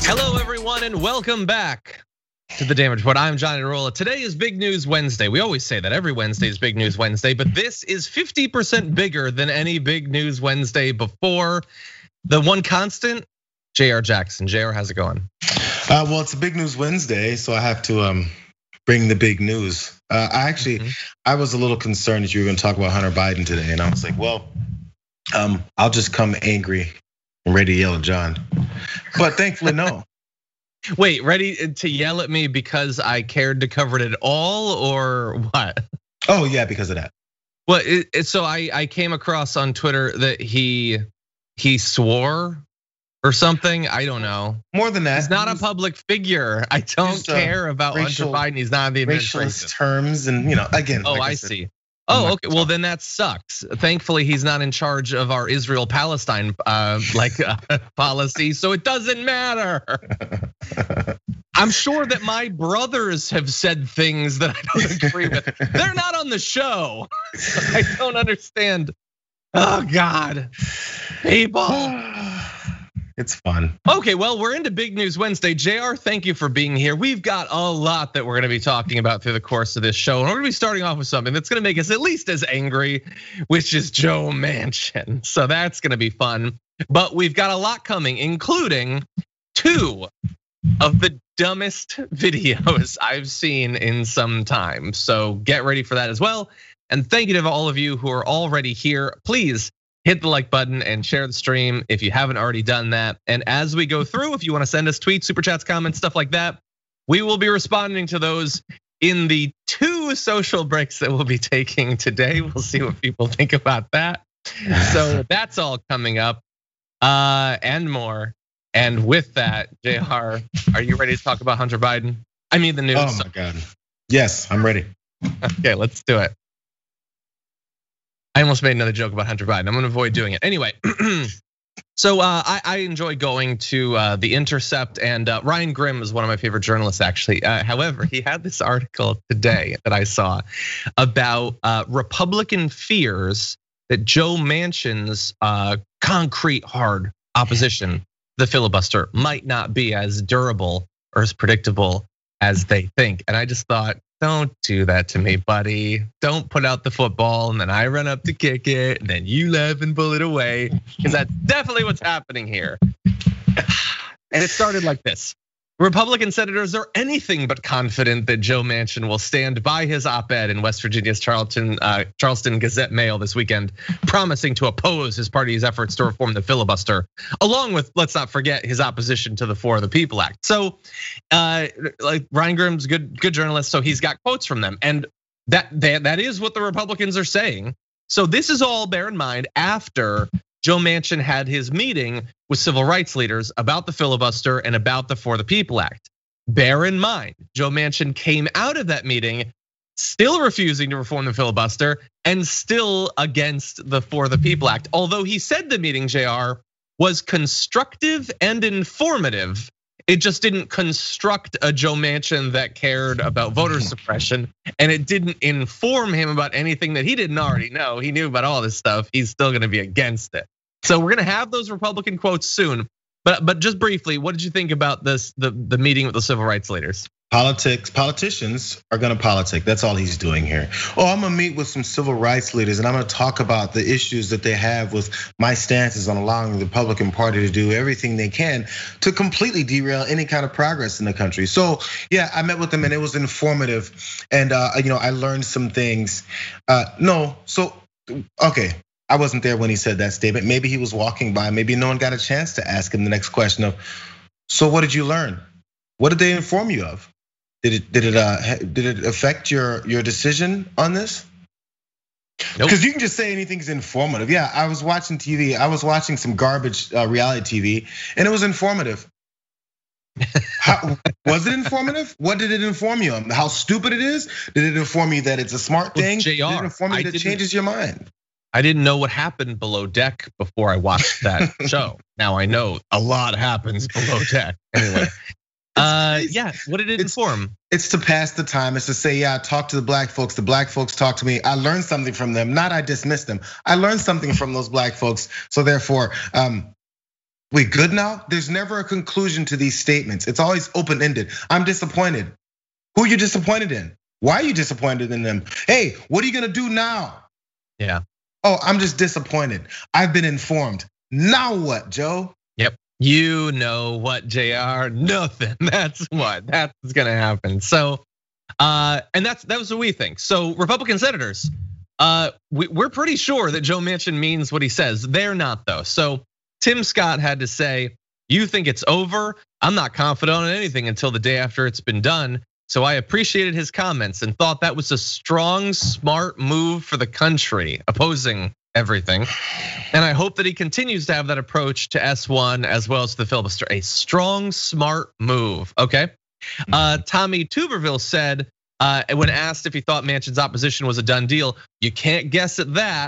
Hello, everyone, and welcome back to the Damage Report. I'm Johnny Rolla. Today is Big News Wednesday. We always say that every Wednesday is Big News Wednesday, but this is 50% bigger than any Big News Wednesday before. The one constant, JR Jackson. JR, how's it going? Well, it's a Big News Wednesday, so I have to bring the big news. I was a little concerned that you were going to talk about Hunter Biden today, and I was like, well, I'll just come angry and ready to yell at John. But thankfully, no. Wait, ready to yell at me because I cared to cover it at all, or what? Oh yeah, because of that. Well, so I came across on Twitter that he swore or something. I don't know. More than that, he's not a public figure. I don't care about Hunter Biden. He's not in the administration. Racialist terms, and again. Oh, I see. Oh, okay. Well, then that sucks. Thankfully, he's not in charge of our Israel-Palestine policy, so it doesn't matter. I'm sure that my brothers have said things that I don't agree with. They're not on the show. I don't understand. Oh God, people. It's fun. Okay, well, we're into Big News Wednesday. JR, thank you for being here. We've got a lot that we're gonna be talking about through the course of this show. And we're gonna be starting off with something that's gonna make us at least as angry, which is Joe Manchin. So that's gonna be fun. But we've got a lot coming, including 2 of the dumbest videos I've seen in some time. So get ready for that as well. And thank you to all of you who are already here. Please hit the like button and share the stream if you haven't already done that. And as we go through, if you want to send us tweets, super chats, comments, stuff like that, we will be responding to those in the 2 social breaks that we'll be taking today. We'll see what people think about that. So that's all coming up and more. And with that, JR, are you ready to talk about Hunter Biden? I mean the news. Oh my God. Yes, I'm ready. Okay, let's do it. I almost made another joke about Hunter Biden. I'm gonna avoid doing it. Anyway, so I enjoy going to The Intercept, and Ryan Grimm is one of my favorite journalists, actually. However, he had this article today that I saw about Republican fears that Joe Manchin's concrete hard opposition, the filibuster, might not be as durable or as predictable as they think. And I just thought, don't do that to me, buddy. Don't put out the football and then I run up to kick it and then you laugh and pull it away, because that's definitely what's happening here. And it started like this. Republican senators are anything but confident that Joe Manchin will stand by his op-ed in West Virginia's Charleston Gazette-Mail this weekend, promising to oppose his party's efforts to reform the filibuster, along with, let's not forget, his opposition to the For the People Act. So, like Ryan Grimm's good journalist, so he's got quotes from them, and that is what the Republicans are saying. So this is all, bear in mind, after Joe Manchin had his meeting with civil rights leaders about the filibuster and about the For the People Act. Bear in mind, Joe Manchin came out of that meeting still refusing to reform the filibuster and still against the For the People Act. Although he said the meeting, JR, was constructive and informative, it just didn't construct a Joe Manchin that cared about voter suppression, and it didn't inform him about anything that he didn't already know. He knew about all this stuff. He's still gonna be against it. So we're gonna have those Republican quotes soon. But just briefly, what did you think about this, the meeting with the civil rights leaders? Politicians are gonna politic. That's all he's doing here. Oh, I'm gonna meet with some civil rights leaders and I'm gonna talk about the issues that they have with my stances on allowing the Republican Party to do everything they can to completely derail any kind of progress in the country. So yeah, I met with them and it was informative, and I learned some things. Okay. I wasn't there when he said that statement. Maybe he was walking by. Maybe no one got a chance to ask him the next question of, so what did you learn? What did they inform you of? Did it affect your decision on this? Because you can just say anything's informative. Yeah, I was watching TV. I was watching some garbage reality TV, and it was informative. Was it informative? What did it inform you on? How stupid it is? Did it inform you that it's a smart thing? JR, did it inform you that it changes your mind? I didn't know what happened below deck before I watched that show. Now I know a lot happens below deck. Anyway, yeah, what did it inform? It's to pass the time. It's to say, yeah, I talk to the black folks. The black folks talk to me. I learned something from them. Not I dismissed them. I learned something from those black folks. So therefore, We good now? There's never a conclusion to these statements. It's always open-ended. I'm disappointed. Who are you disappointed in? Why are you disappointed in them? Hey, what are you gonna do now? Yeah. Oh, I'm just disappointed. I've been informed. Now what, Joe? Yep. You know what, JR? Nothing. That's gonna happen. So, and that was what we think. So Republican senators, we're pretty sure that Joe Manchin means what he says. They're not though. So Tim Scott had to say, "You think it's over? I'm not confident on anything until the day after it's been done." So I appreciated his comments and thought that was a strong, smart move for the country, opposing everything. And I hope that he continues to have that approach to S1 as well as the filibuster. A strong, smart move, okay? Tommy Tuberville said, when asked if he thought Manchin's opposition was a done deal, you can't guess at that.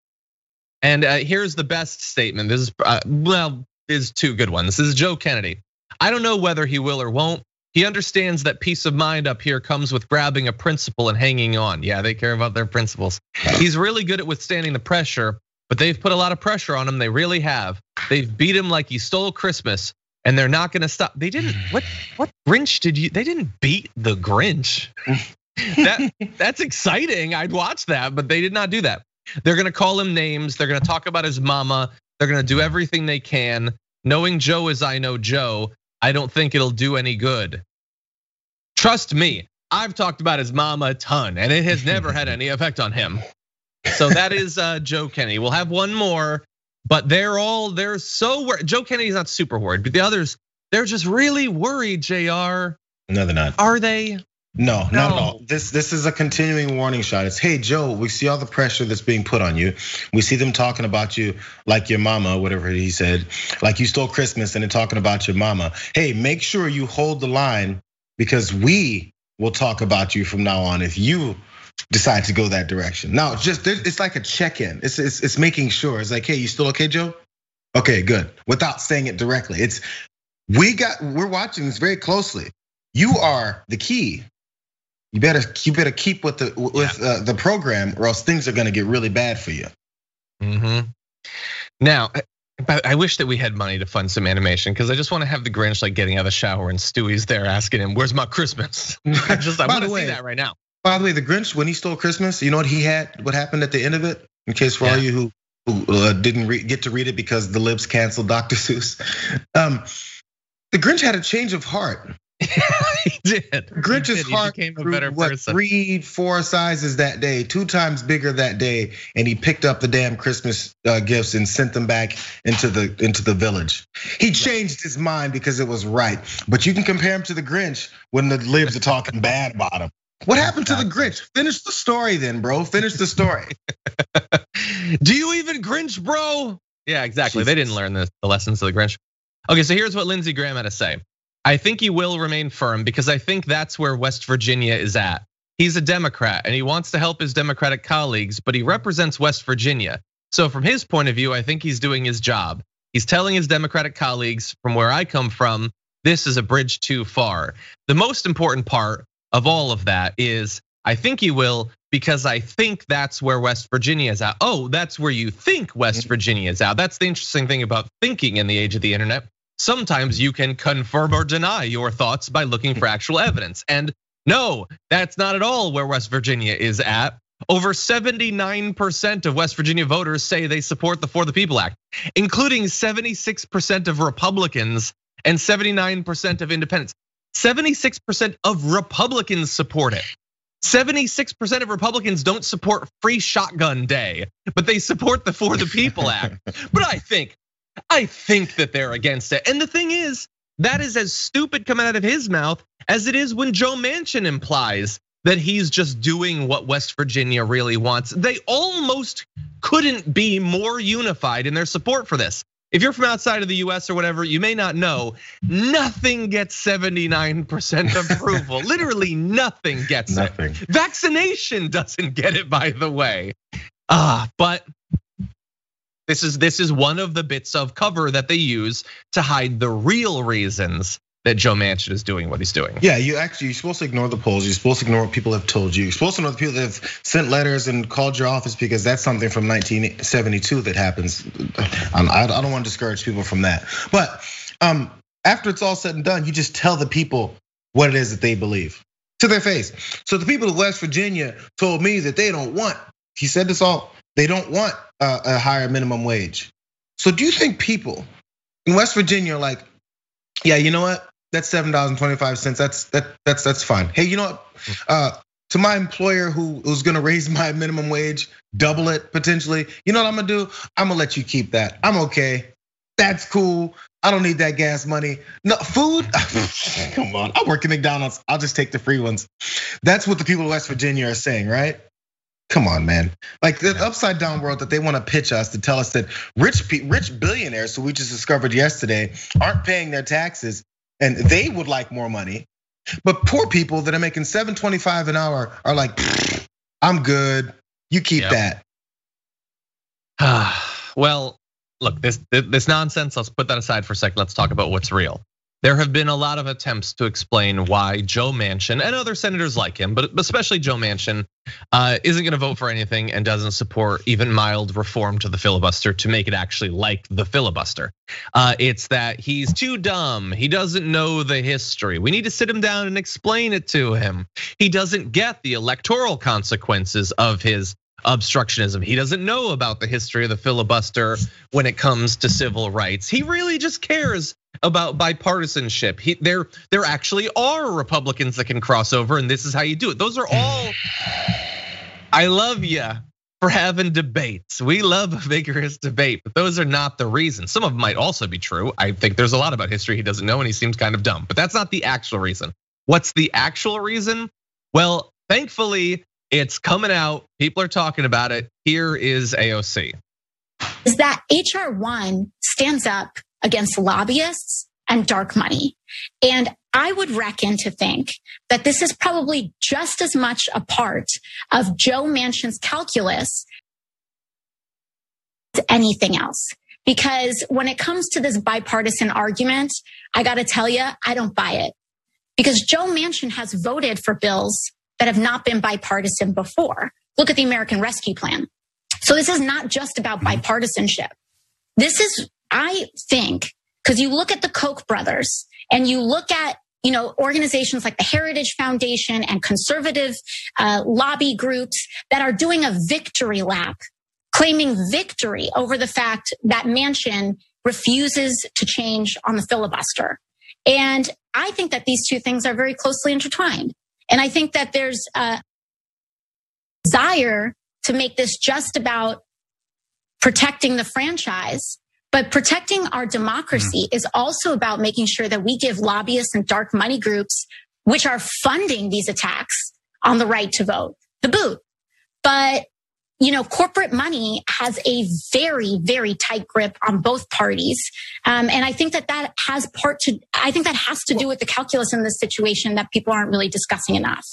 And here's the best statement. This is, there's two good ones. This is Joe Kennedy. I don't know whether he will or won't. He understands that peace of mind up here comes with grabbing a principle and hanging on. Yeah, they care about their principles. He's really good at withstanding the pressure, but they've put a lot of pressure on him. They really have. They've beat him like he stole Christmas, and they're not gonna stop. They didn't, what Grinch did you, they didn't beat the Grinch. That's exciting, I'd watch that, but they did not do that. They're gonna call him names, they're gonna talk about his mama, they're gonna do everything they can. Knowing Joe as I know Joe, I don't think it'll do any good. Trust me, I've talked about his mama a ton and it has never had any effect on him. So that is Joe Kennedy. We'll have one more, but they're so worried. Joe Kennedy's not super worried, but the others, they're just really worried, JR. No, they're not. Are they? No, not at all. This is a continuing warning shot. It's, hey, Joe, we see all the pressure that's being put on you. We see them talking about you like your mama, whatever he said, like you stole Christmas and they're talking about your mama. Hey, make sure you hold the line because we will talk about you from now on if you decide to go that direction. Now, it's like a check-in. It's making sure. It's like, hey, you still okay, Joe? Okay, good. Without saying it directly. We're watching this very closely. You are the key. You better keep with the program, or else things are gonna get really bad for you. Now, I wish that we had money to fund some animation because I just want to have the Grinch like getting out of the shower and Stewie's there asking him, "Where's my Christmas?" I want to see that right now. By the way, the Grinch, when he stole Christmas, you know what he had? What happened at the end of it? In case for all you who didn't get to read it because the libs canceled Dr. Seuss, the Grinch had a change of heart. He did. Grinch's heart became a better person. 3-4 sizes that day, 2 times bigger that day, and he picked up the damn Christmas gifts and sent them back into the village. He changed his mind because it was right. But you can compare him to the Grinch when the libs are talking bad about him. What happened to the Grinch? Finish the story then, bro. Finish the story. Do you even Grinch, bro? Yeah, exactly. Jesus. They didn't learn the lessons of the Grinch. Okay, so here's what Lindsey Graham had to say. I think he will remain firm because I think that's where West Virginia is at. He's a Democrat and he wants to help his Democratic colleagues, but he represents West Virginia. So from his point of view, I think he's doing his job. He's telling his Democratic colleagues, from where I come from, this is a bridge too far. The most important part of all of that is I think he will because I think that's where West Virginia is at. Oh, that's where you think West Virginia is at. That's the interesting thing about thinking in the age of the internet. Sometimes you can confirm or deny your thoughts by looking for actual evidence. And no, that's not at all where West Virginia is at. Over 79% of West Virginia voters say they support the For the People Act, including 76% of Republicans and 79% of independents. 76% of Republicans support it. 76% of Republicans don't support free shotgun day, but they support the For the People Act. But I think that they're against it. And the thing is, that is as stupid coming out of his mouth as it is when Joe Manchin implies that he's just doing what West Virginia really wants. They almost couldn't be more unified in their support for this. If you're from outside of the US or whatever, you may not know, nothing gets 79% approval. Literally nothing gets it. Vaccination doesn't get it, by the way. But this is one of the bits of cover that they use to hide the real reasons that Joe Manchin is doing what he's doing. Yeah, you're supposed to ignore the polls. You're supposed to ignore what people have told you. You're supposed to ignore the people that have sent letters and called your office, because that's something from 1972 that happens. I don't want to discourage people from that. But after it's all said and done, you just tell the people what it is that they believe to their face. So the people of West Virginia told me that they don't want, he said this all, they don't want a higher minimum wage. So do you think people in West Virginia are like, yeah, you know what? That's $7.25. That's fine. Hey, you know what? To my employer who's gonna raise my minimum wage, double it potentially. You know what I'm gonna do? I'm gonna let you keep that. I'm okay. That's cool. I don't need that gas money. No food. Come on. I work at McDonald's. I'll just take the free ones. That's what the people of West Virginia are saying, right? Come on, man. Like the upside down world that they want to pitch us to tell us that rich billionaires, who we just discovered yesterday, aren't paying their taxes and they would like more money. But poor people that are making $7.25 an hour are like, I'm good. You keep that. Well, look, this nonsense, let's put that aside for a second. Let's talk about what's real. There have been a lot of attempts to explain why Joe Manchin and other senators like him, but especially Joe Manchin, isn't gonna vote for anything and doesn't support even mild reform to the filibuster to make it actually like the filibuster. It's that he's too dumb. He doesn't know the history. We need to sit him down and explain it to him. He doesn't get the electoral consequences of his obstructionism. He doesn't know about the history of the filibuster when it comes to civil rights. He really just cares about bipartisanship. There actually are Republicans that can cross over, and this is how you do it. Those are all, I love you for having debates. We love a vigorous debate, but those are not the reasons. Some of them might also be true. I think there's a lot about history he doesn't know and he seems kind of dumb, but that's not the actual reason. What's the actual reason? Well, thankfully, it's coming out. People are talking about it. Here is AOC. Is that HR 1 stands up against lobbyists and dark money. And I would reckon to think that this is probably just as much a part of Joe Manchin's calculus as anything else. Because when it comes to this bipartisan argument, I gotta tell you, I don't buy it. Because Joe Manchin has voted for bills that have not been bipartisan before. Look at the American Rescue Plan. So this is not just about bipartisanship. This is, I think, because you look at the Koch brothers and you look at, organizations like the Heritage Foundation and conservative lobby groups that are doing a victory lap, claiming victory over the fact that Manchin refuses to change on the filibuster. And I think that these two things are very closely intertwined. And I think that there's a desire to make this just about protecting the franchise, but protecting our democracy is also about making sure that we give lobbyists and dark money groups, which are funding these attacks on the right to vote, the boot. But, corporate money has a very, very tight grip on both parties. And I think that has to do with the calculus in this situation that people aren't really discussing enough.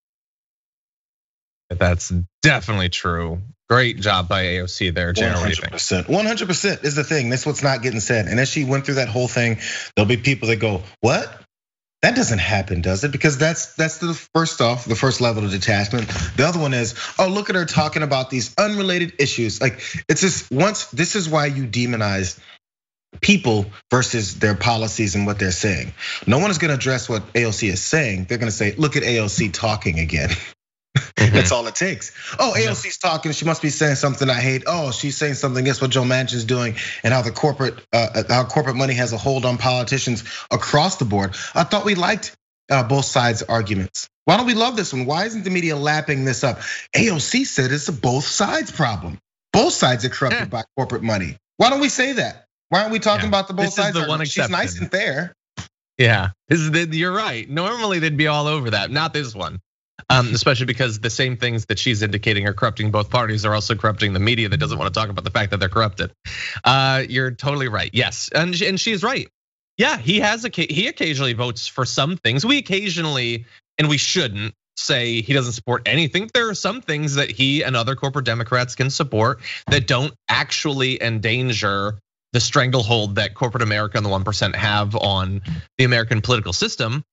That's definitely true. Great job by AOC there, Janet. 100% is the thing. That's what's not getting said. And as she went through that whole thing, there'll be people that go, what? That doesn't happen, does it? Because that's the first level of detachment. The other one is, oh, look at her talking about these unrelated issues. Like, it's just this is why you demonize people versus their policies and what they're saying. No one is gonna address what AOC is saying. They're gonna say, look at AOC talking again. That's all it takes. Oh, AOC's talking. She must be saying something I hate. Oh, she's saying something against what Joe Manchin's doing and how corporate money has a hold on politicians across the board. I thought we liked both sides' arguments. Why don't we love this one? Why isn't the media lapping this up? AOC said it's a both sides problem. Both sides are corrupted by corporate money. Why don't we say that? Why aren't we talking about the both sides? Is the one She's nice and fair. Yeah, you're right. Normally they'd be all over that. Not this one. Especially because the same things that she's indicating are corrupting both parties are also corrupting the media that doesn't want to talk about the fact that they're corrupted. You're totally right. Yes, and she's right. Yeah, he occasionally votes for some things. We occasionally, and we shouldn't say he doesn't support anything. There are some things that he and other corporate Democrats can support that don't actually endanger the stranglehold that corporate America and the 1% have on the American political system.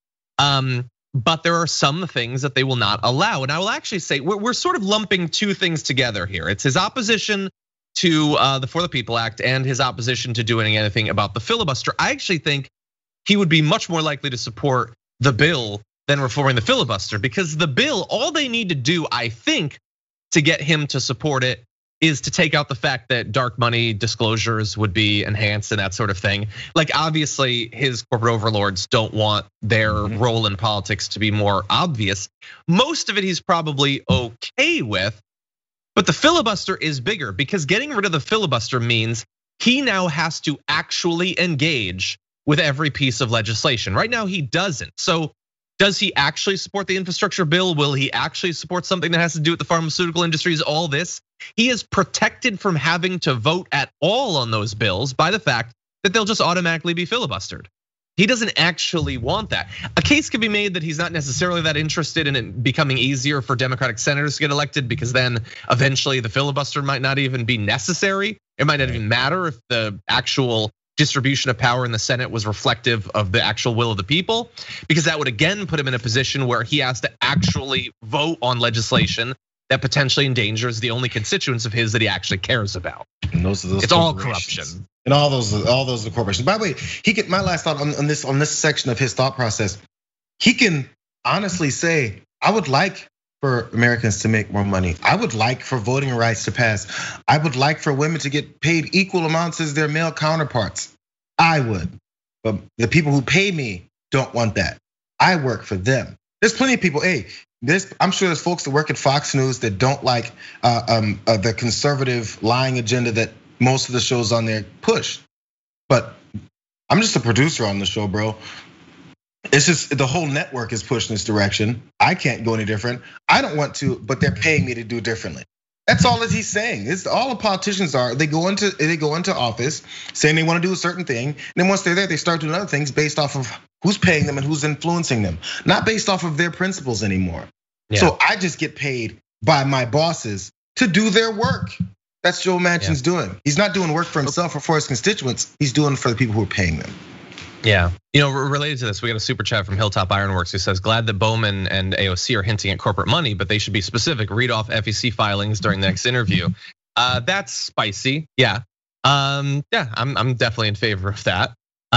But there are some things that they will not allow. And I will actually say we're sort of lumping two things together here. It's his opposition to the For the People Act and his opposition to doing anything about the filibuster. I actually think he would be much more likely to support the bill than reforming the filibuster, because the bill, all they need to do, I think, to get him to support it is to take out the fact that dark money disclosures would be enhanced and that sort of thing. Like, obviously his corporate overlords don't want their role in politics to be more obvious. Most of it he's probably okay with, but the filibuster is bigger, because getting rid of the filibuster means he now has to actually engage with every piece of legislation. Right now he doesn't. So does he actually support the infrastructure bill? Will he actually support something that has to do with the pharmaceutical industries? All this, he is protected from having to vote at all on those bills by the fact that they'll just automatically be filibustered. He doesn't actually want that. A case could be made that he's not necessarily that interested in it becoming easier for Democratic senators to get elected, because then eventually the filibuster might not even be necessary. It might not even matter if the actual distribution of power in the Senate was reflective of the actual will of the people, because that would again put him in a position where he has to actually vote on legislation that potentially endangers the only constituents of his that he actually cares about. And those are those. It's all corruption. And all those are corporations. By the way, he could. My last thought on this section of his thought process, he can honestly say, I would like for Americans to make more money. I would like for voting rights to pass. I would like for women to get paid equal amounts as their male counterparts. I would, but the people who pay me don't want that. I work for them. There's plenty of people. I'm sure there's folks that work at Fox News that don't like the conservative lying agenda that most of the shows on there push. But I'm just a producer on the show, bro. It's just the whole network is pushing this direction. I can't go any different. I don't want to, but they're paying me to do differently. That's all that he's saying. It's all the politicians are. They go into office saying they want to do a certain thing, and then once they're there, they start doing other things based off of who's paying them and who's influencing them, not based off of their principles anymore. Yeah. So I just get paid by my bosses to do their work. That's Joe Manchin's doing. He's not doing work for himself or for his constituents. He's doing it for the people who are paying them. Yeah, related to this, we got a super chat from Hilltop Ironworks who says, glad that Bowman and AOC are hinting at corporate money, but they should be specific. Read off FEC filings during the next interview. That's spicy. Yeah, I'm definitely in favor of that.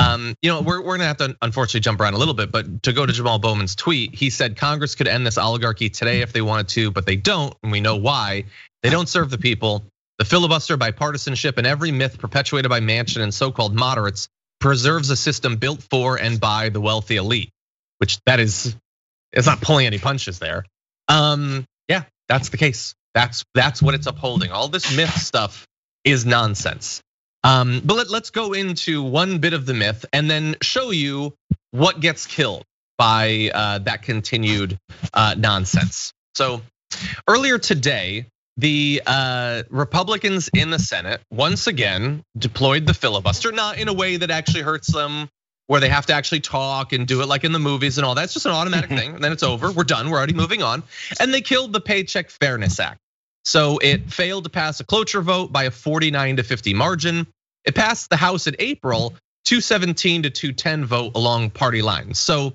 We're gonna have to unfortunately jump around a little bit, but to go to Jamal Bowman's tweet, he said Congress could end this oligarchy today if they wanted to, but they don't, and we know why. They don't serve the people. The filibuster, bipartisanship, and every myth perpetuated by Manchin and so-called moderates preserves a system built for and by the wealthy elite, which it's not pulling any punches there. Yeah, that's the case. That's what it's upholding. All this myth stuff is nonsense. But let's go into one bit of the myth and then show you what gets killed by that continued nonsense. So earlier today, the Republicans in the Senate once again deployed the filibuster, not in a way that actually hurts them, where they have to actually talk and do it like in the movies and all that. It's just an automatic thing, and then it's over. We're done. We're already moving on. And they killed the Paycheck Fairness Act. So it failed to pass a cloture vote by a 49-50 margin. It passed the House in April, 217 to 210 vote along party lines. So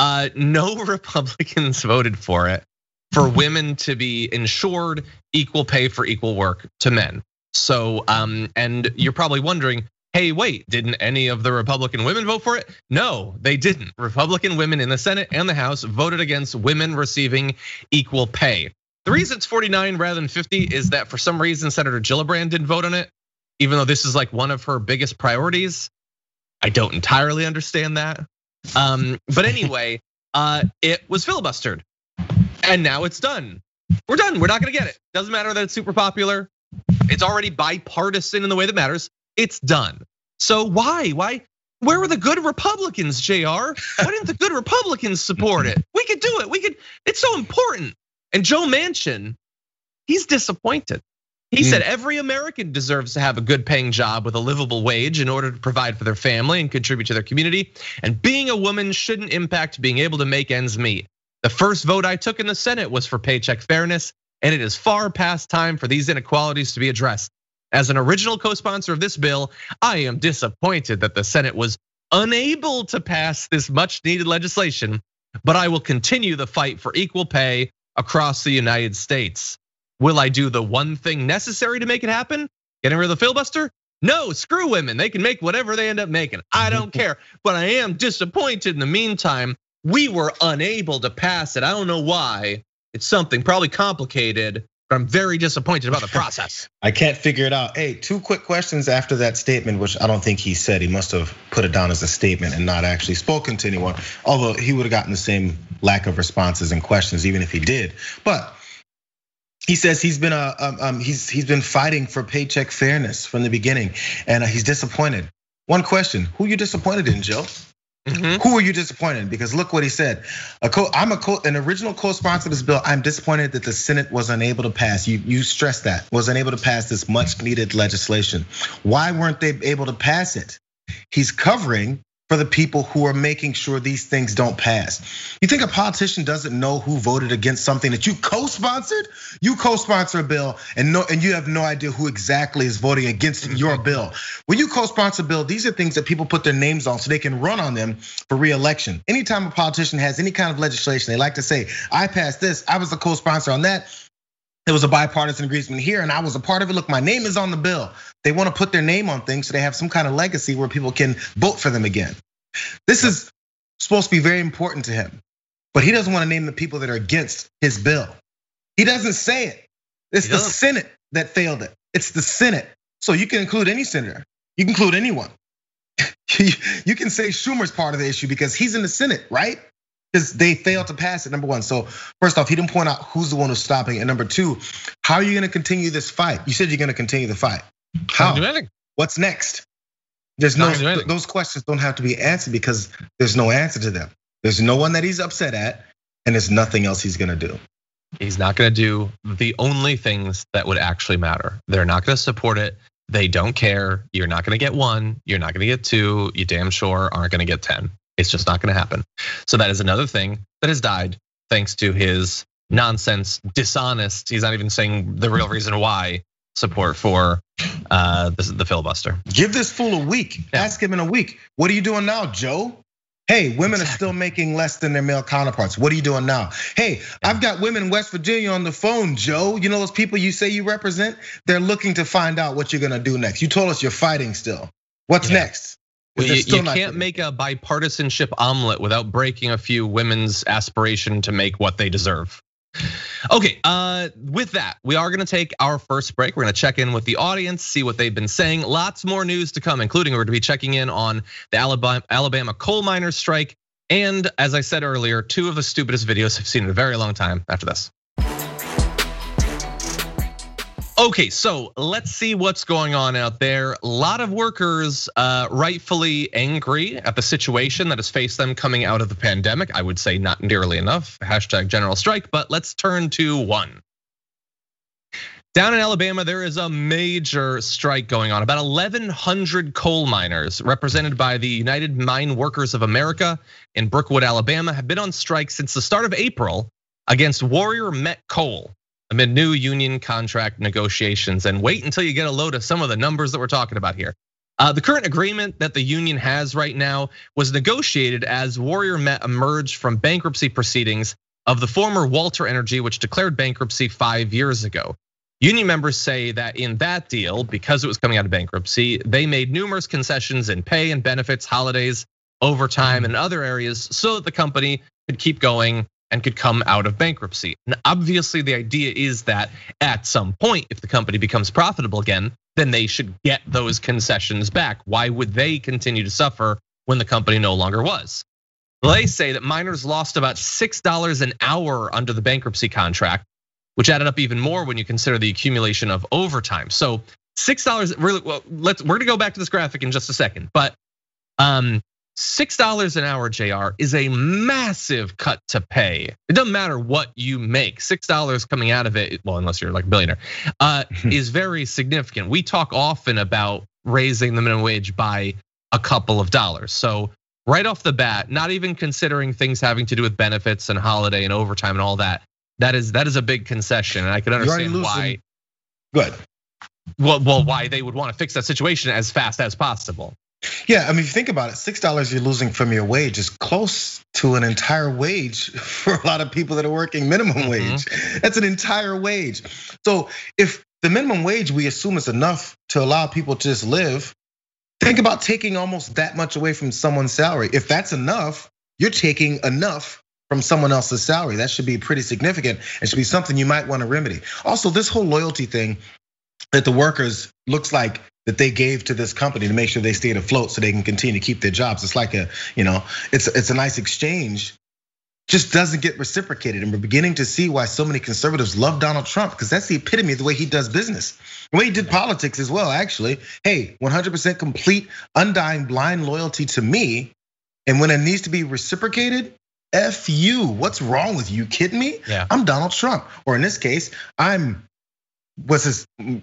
no Republicans voted for it, for women to be ensured equal pay for equal work to men. So, and you're probably wondering, hey, wait, didn't any of the Republican women vote for it? No, they didn't. Republican women in the Senate and the House voted against women receiving equal pay. The reason it's 49 rather than 50 is that for some reason, Senator Gillibrand didn't vote on it, even though this is like one of her biggest priorities. I don't entirely understand that. But anyway, it was filibustered. And now it's done. We're done. We're not gonna get it. Doesn't matter that it's super popular. It's already bipartisan in the way that matters. It's done. So why? Where were the good Republicans, JR? Why didn't the good Republicans support it? We could do it. It's so important. And Joe Manchin, he's disappointed. He said every American deserves to have a good paying job with a livable wage in order to provide for their family and contribute to their community. And being a woman shouldn't impact being able to make ends meet. The first vote I took in the Senate was for paycheck fairness, and it is far past time for these inequalities to be addressed. As an original co-sponsor of this bill, I am disappointed that the Senate was unable to pass this much needed legislation, but I will continue the fight for equal pay across the United States. Will I do the one thing necessary to make it happen? Getting rid of the filibuster? No, screw women. They can make whatever they end up making. I don't care, but I am disappointed in the meantime. We were unable to pass it. I don't know why. It's something probably complicated, but I'm very disappointed about the process. I can't figure it out. Hey, 2 quick questions after that statement, which I don't think he said. He must have put it down as a statement and not actually spoken to anyone. Although he would have gotten the same lack of responses and questions, even if he did. But he says he's been fighting for paycheck fairness from the beginning, and he's disappointed. One question: who are you disappointed in, Joe? Who are you disappointed in? Because look what he said. I'm an original co-sponsor of this bill. I'm disappointed that the Senate was unable to pass. You stressed that, was unable to pass this much needed legislation. Why weren't they able to pass it? He's covering for the people who are making sure these things don't pass. You think a politician doesn't know who voted against something that you co-sponsored? You co-sponsor a bill and you have no idea who exactly is voting against your bill. When you co-sponsor a bill, these are things that people put their names on so they can run on them for re-election. Anytime a politician has any kind of legislation, they like to say, I passed this, I was the co-sponsor on that. There was a bipartisan agreement here and I was a part of it. Look, my name is on the bill. They want to put their name on things so they have some kind of legacy where people can vote for them again. This is supposed to be very important to him, but he doesn't want to name the people that are against his bill. He doesn't say it. It's the Senate that failed it. It's the Senate. So you can include any senator. You can include anyone. You can say Schumer's part of the issue because he's in the Senate, right? Because they failed to pass it, number one. So first off, he didn't point out who's the one who's stopping it. And number two, how are you gonna continue this fight? You said you're gonna continue the fight. How? What's next? There's those questions don't have to be answered because there's no answer to them. There's no one that he's upset at, and there's nothing else he's gonna do. He's not gonna do the only things that would actually matter. They're not gonna support it. They don't care. You're not gonna get 1, you're not gonna get 2, you damn sure aren't gonna get 10. It's just not gonna happen. So that is another thing that has died thanks to his nonsense, dishonest, he's not even saying the real reason why, support for the filibuster. Give this fool a week, ask him in a week. What are you doing now, Joe? Hey, women are still making less than their male counterparts. What are you doing now? Hey, I've got women in West Virginia on the phone, Joe. You know those people you say you represent? They're looking to find out what you're gonna do next. You told us you're fighting still. What's next? Well, you can't make a bipartisanship omelet without breaking a few women's aspiration to make what they deserve. Okay, with that, we are gonna take our first break. We're gonna check in with the audience, see what they've been saying. Lots more news to come, including we're gonna be checking in on the Alabama coal miners strike. And as I said earlier, 2 of the stupidest videos I've seen in a very long time after this. Okay, so let's see what's going on out there. A lot of workers rightfully angry at the situation that has faced them coming out of the pandemic. I would say not nearly enough, #general strike, but let's turn to one. Down in Alabama, there is a major strike going on. About 1,100 coal miners represented by the United Mine Workers of America in Brookwood, Alabama have been on strike since the start of April against Warrior Met Coal amid new union contract negotiations. And wait until you get a load of some of the numbers that we're talking about here. The current agreement that the union has right now was negotiated as Warrior Met emerged from bankruptcy proceedings of the former Walter Energy, which declared bankruptcy 5 years ago. Union members say that in that deal, because it was coming out of bankruptcy, they made numerous concessions in pay and benefits, holidays, overtime, and other areas so that the company could keep going and could come out of bankruptcy. And obviously the idea is that at some point, if the company becomes profitable again, then they should get those concessions back. Why would they continue to suffer when the company no longer was? They say that miners lost about $6 an hour under the bankruptcy contract, which added up even more when you consider the accumulation of overtime. So $6, really, well, we're gonna go back to this graphic in just a second, but $6 an hour, JR, is a massive cut to pay. It doesn't matter what you make. $6 coming out of it, well, unless you're like a billionaire, is very significant. We talk often about raising the minimum wage by a couple of dollars. So right off the bat, not even considering things having to do with benefits and holiday and overtime and all that, that is a big concession, and I can understand why. Good. Well, why they would want to fix that situation as fast as possible. Yeah, I mean, if you think about it, $6 you're losing from your wage is close to an entire wage for a lot of people that are working minimum wage. That's an entire wage. So if the minimum wage we assume is enough to allow people to just live, think about taking almost that much away from someone's salary. If that's enough, you're taking enough from someone else's salary. That should be pretty significant. It should be something you might want to remedy. Also, this whole loyalty thing that the workers looks like that they gave to this company to make sure they stayed afloat so they can continue to keep their jobs. It's like it's a nice exchange, just doesn't get reciprocated. And we're beginning to see why so many conservatives love Donald Trump, because that's the epitome of the way he does business. The way he did politics as well, actually. Hey, 100% complete, undying, blind loyalty to me. And when it needs to be reciprocated, F you, what's wrong with you? Kidding me? Yeah. I'm Donald Trump. Or in this case, I'm, what's this,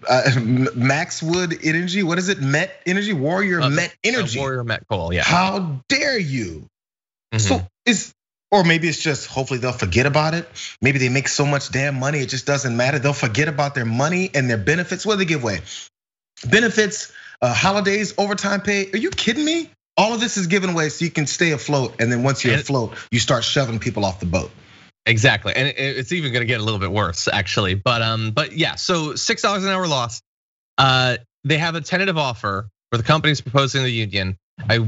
Maxwood Energy? What is it? Met Energy? Warrior Met Energy. Warrior Met Coal, yeah. How dare you? So or maybe it's just, hopefully they'll forget about it. Maybe they make so much damn money, it just doesn't matter. They'll forget about their money and their benefits. What do they give away? Benefits, holidays, overtime pay. Are you kidding me? All of this is given away so you can stay afloat. And then once you're afloat, you start shoving people off the boat. Exactly, and it's even gonna get a little bit worse, actually. But yeah, so $6 an hour loss. They have a tentative offer where the company's proposing to the union a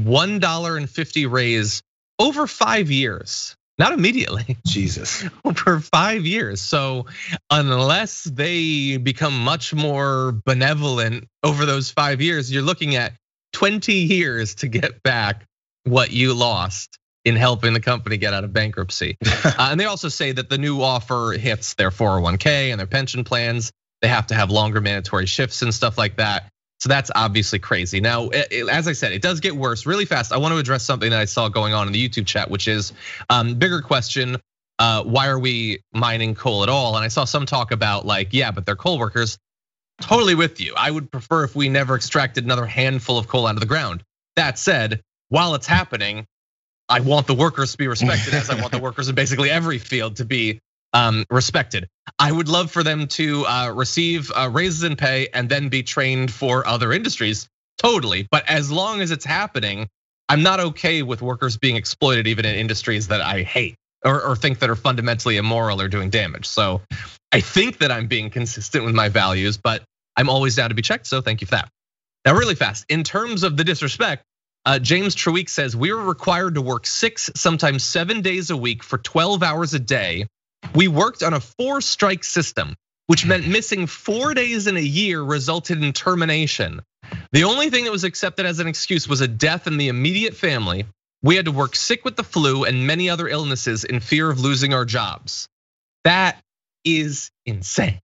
$1.50 raise over 5 years, not immediately. Jesus. Over 5 years. So unless they become much more benevolent over those 5 years, you're looking at 20 years to get back what you lost in helping the company get out of bankruptcy. And they also say that the new offer hits their 401k and their pension plans. They have to have longer mandatory shifts and stuff like that. So that's obviously crazy. Now, as I said, it does get worse really fast. I want to address something that I saw going on in the YouTube chat, which is bigger question. Why are we mining coal at all? And I saw some talk about like, yeah, but they're coal workers. Totally with you. I would prefer if we never extracted another handful of coal out of the ground. That said, while it's happening, I want the workers to be respected as I want the workers in basically every field to be respected. I would love for them to receive raises in pay and then be trained for other industries, totally. But as long as it's happening, I'm not okay with workers being exploited even in industries that I hate or think that are fundamentally immoral or doing damage. So I think that I'm being consistent with my values, but I'm always down to be checked, so thank you for that. Now really fast, in terms of the disrespect, James Treweek says, we were required to work 6, sometimes 7 days a week for 12 hours a day. We worked on a 4-strike system, which meant missing 4 days in a year resulted in termination. The only thing that was accepted as an excuse was a death in the immediate family. We had to work sick with the flu and many other illnesses in fear of losing our jobs. That is insane.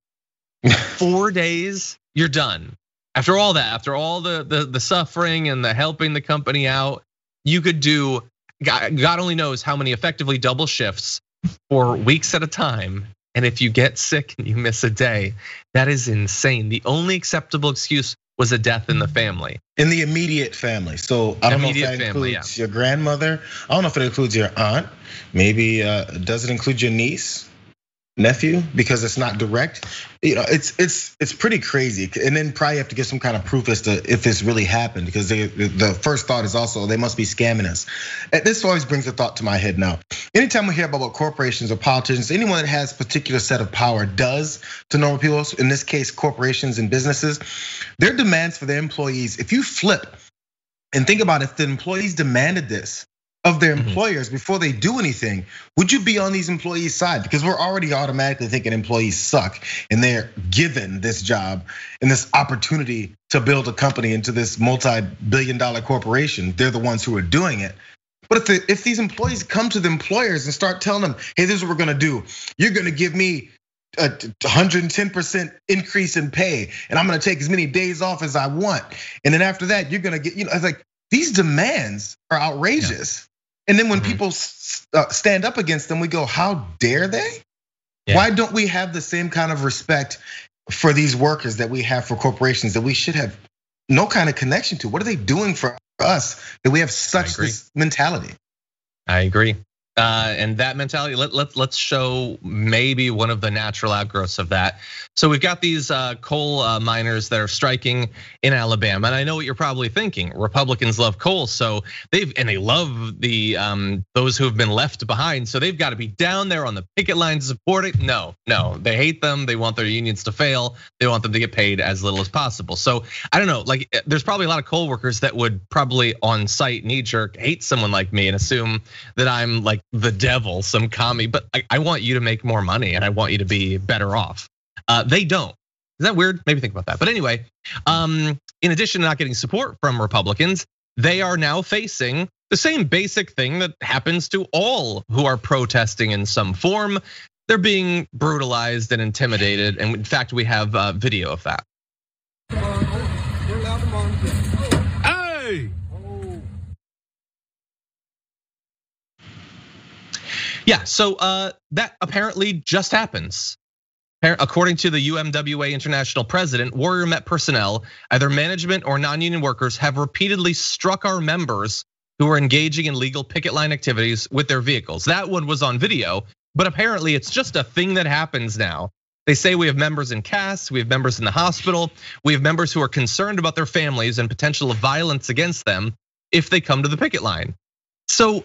4 days, you're done. After all that, after all the suffering and the helping the company out, you could do, God only knows how many effectively double shifts for weeks at a time. And if you get sick and you miss a day, that is insane. The only acceptable excuse was a death in the family. In the immediate family. So I don't know if that includes your grandmother. I don't know if it includes your aunt. Maybe does it include your niece, nephew? Because it's not direct. It's pretty crazy. And then probably have to get some kind of proof as to if this really happened, because the first thought is also they must be scamming us. And this always brings a thought to my head now. Anytime we hear about what corporations or politicians, anyone that has a particular set of power does to normal people, in this case, corporations and businesses, their demands for their employees, if you flip and think about if the employees demanded this of their employers before they do anything, would you be on these employees' side? Because we're already automatically thinking employees suck and they're given this job and this opportunity to build a company into this multi-billion-dollar corporation. They're the ones who are doing it. But if these employees come to the employers and start telling them, hey, this is what we're gonna do. You're gonna give me a 110% increase in pay, and I'm gonna take as many days off as I want. And then after that, you're gonna get, it's like these demands are outrageous. Yeah. And then when people stand up against them, we go, how dare they? Yeah. Why don't we have the same kind of respect for these workers that we have for corporations that we should have no kind of connection to? What are they doing for us that we have such this mentality? I agree. And that mentality, let's show maybe one of the natural outgrowths of that. So we've got these coal miners that are striking in Alabama, and I know what you're probably thinking. Republicans love coal, so they love the those who have been left behind. So they've got to be down there on the picket line to support it. No, they hate them. They want their unions to fail. They want them to get paid as little as possible. So I don't know. Like, there's probably a lot of coal workers that would probably on site knee-jerk hate someone like me and assume that I'm like the devil, some commie. But I want you to make more money and I want you to be better off. They don't. Is that weird? Maybe think about that. But anyway, in addition to not getting support from Republicans, they are now facing the same basic thing that happens to all who are protesting in some form. They're being brutalized and intimidated. And in fact, we have video of that. Hey! Yeah, so that apparently just happens. According to the UMWA International president, Warrior Met personnel, either management or non-union workers, have repeatedly struck our members who are engaging in legal picket line activities with their vehicles. That one was on video, but apparently it's just a thing that happens now. They say we have members in CAS, we have members in the hospital, we have members who are concerned about their families and potential of violence against them if they come to the picket line. So,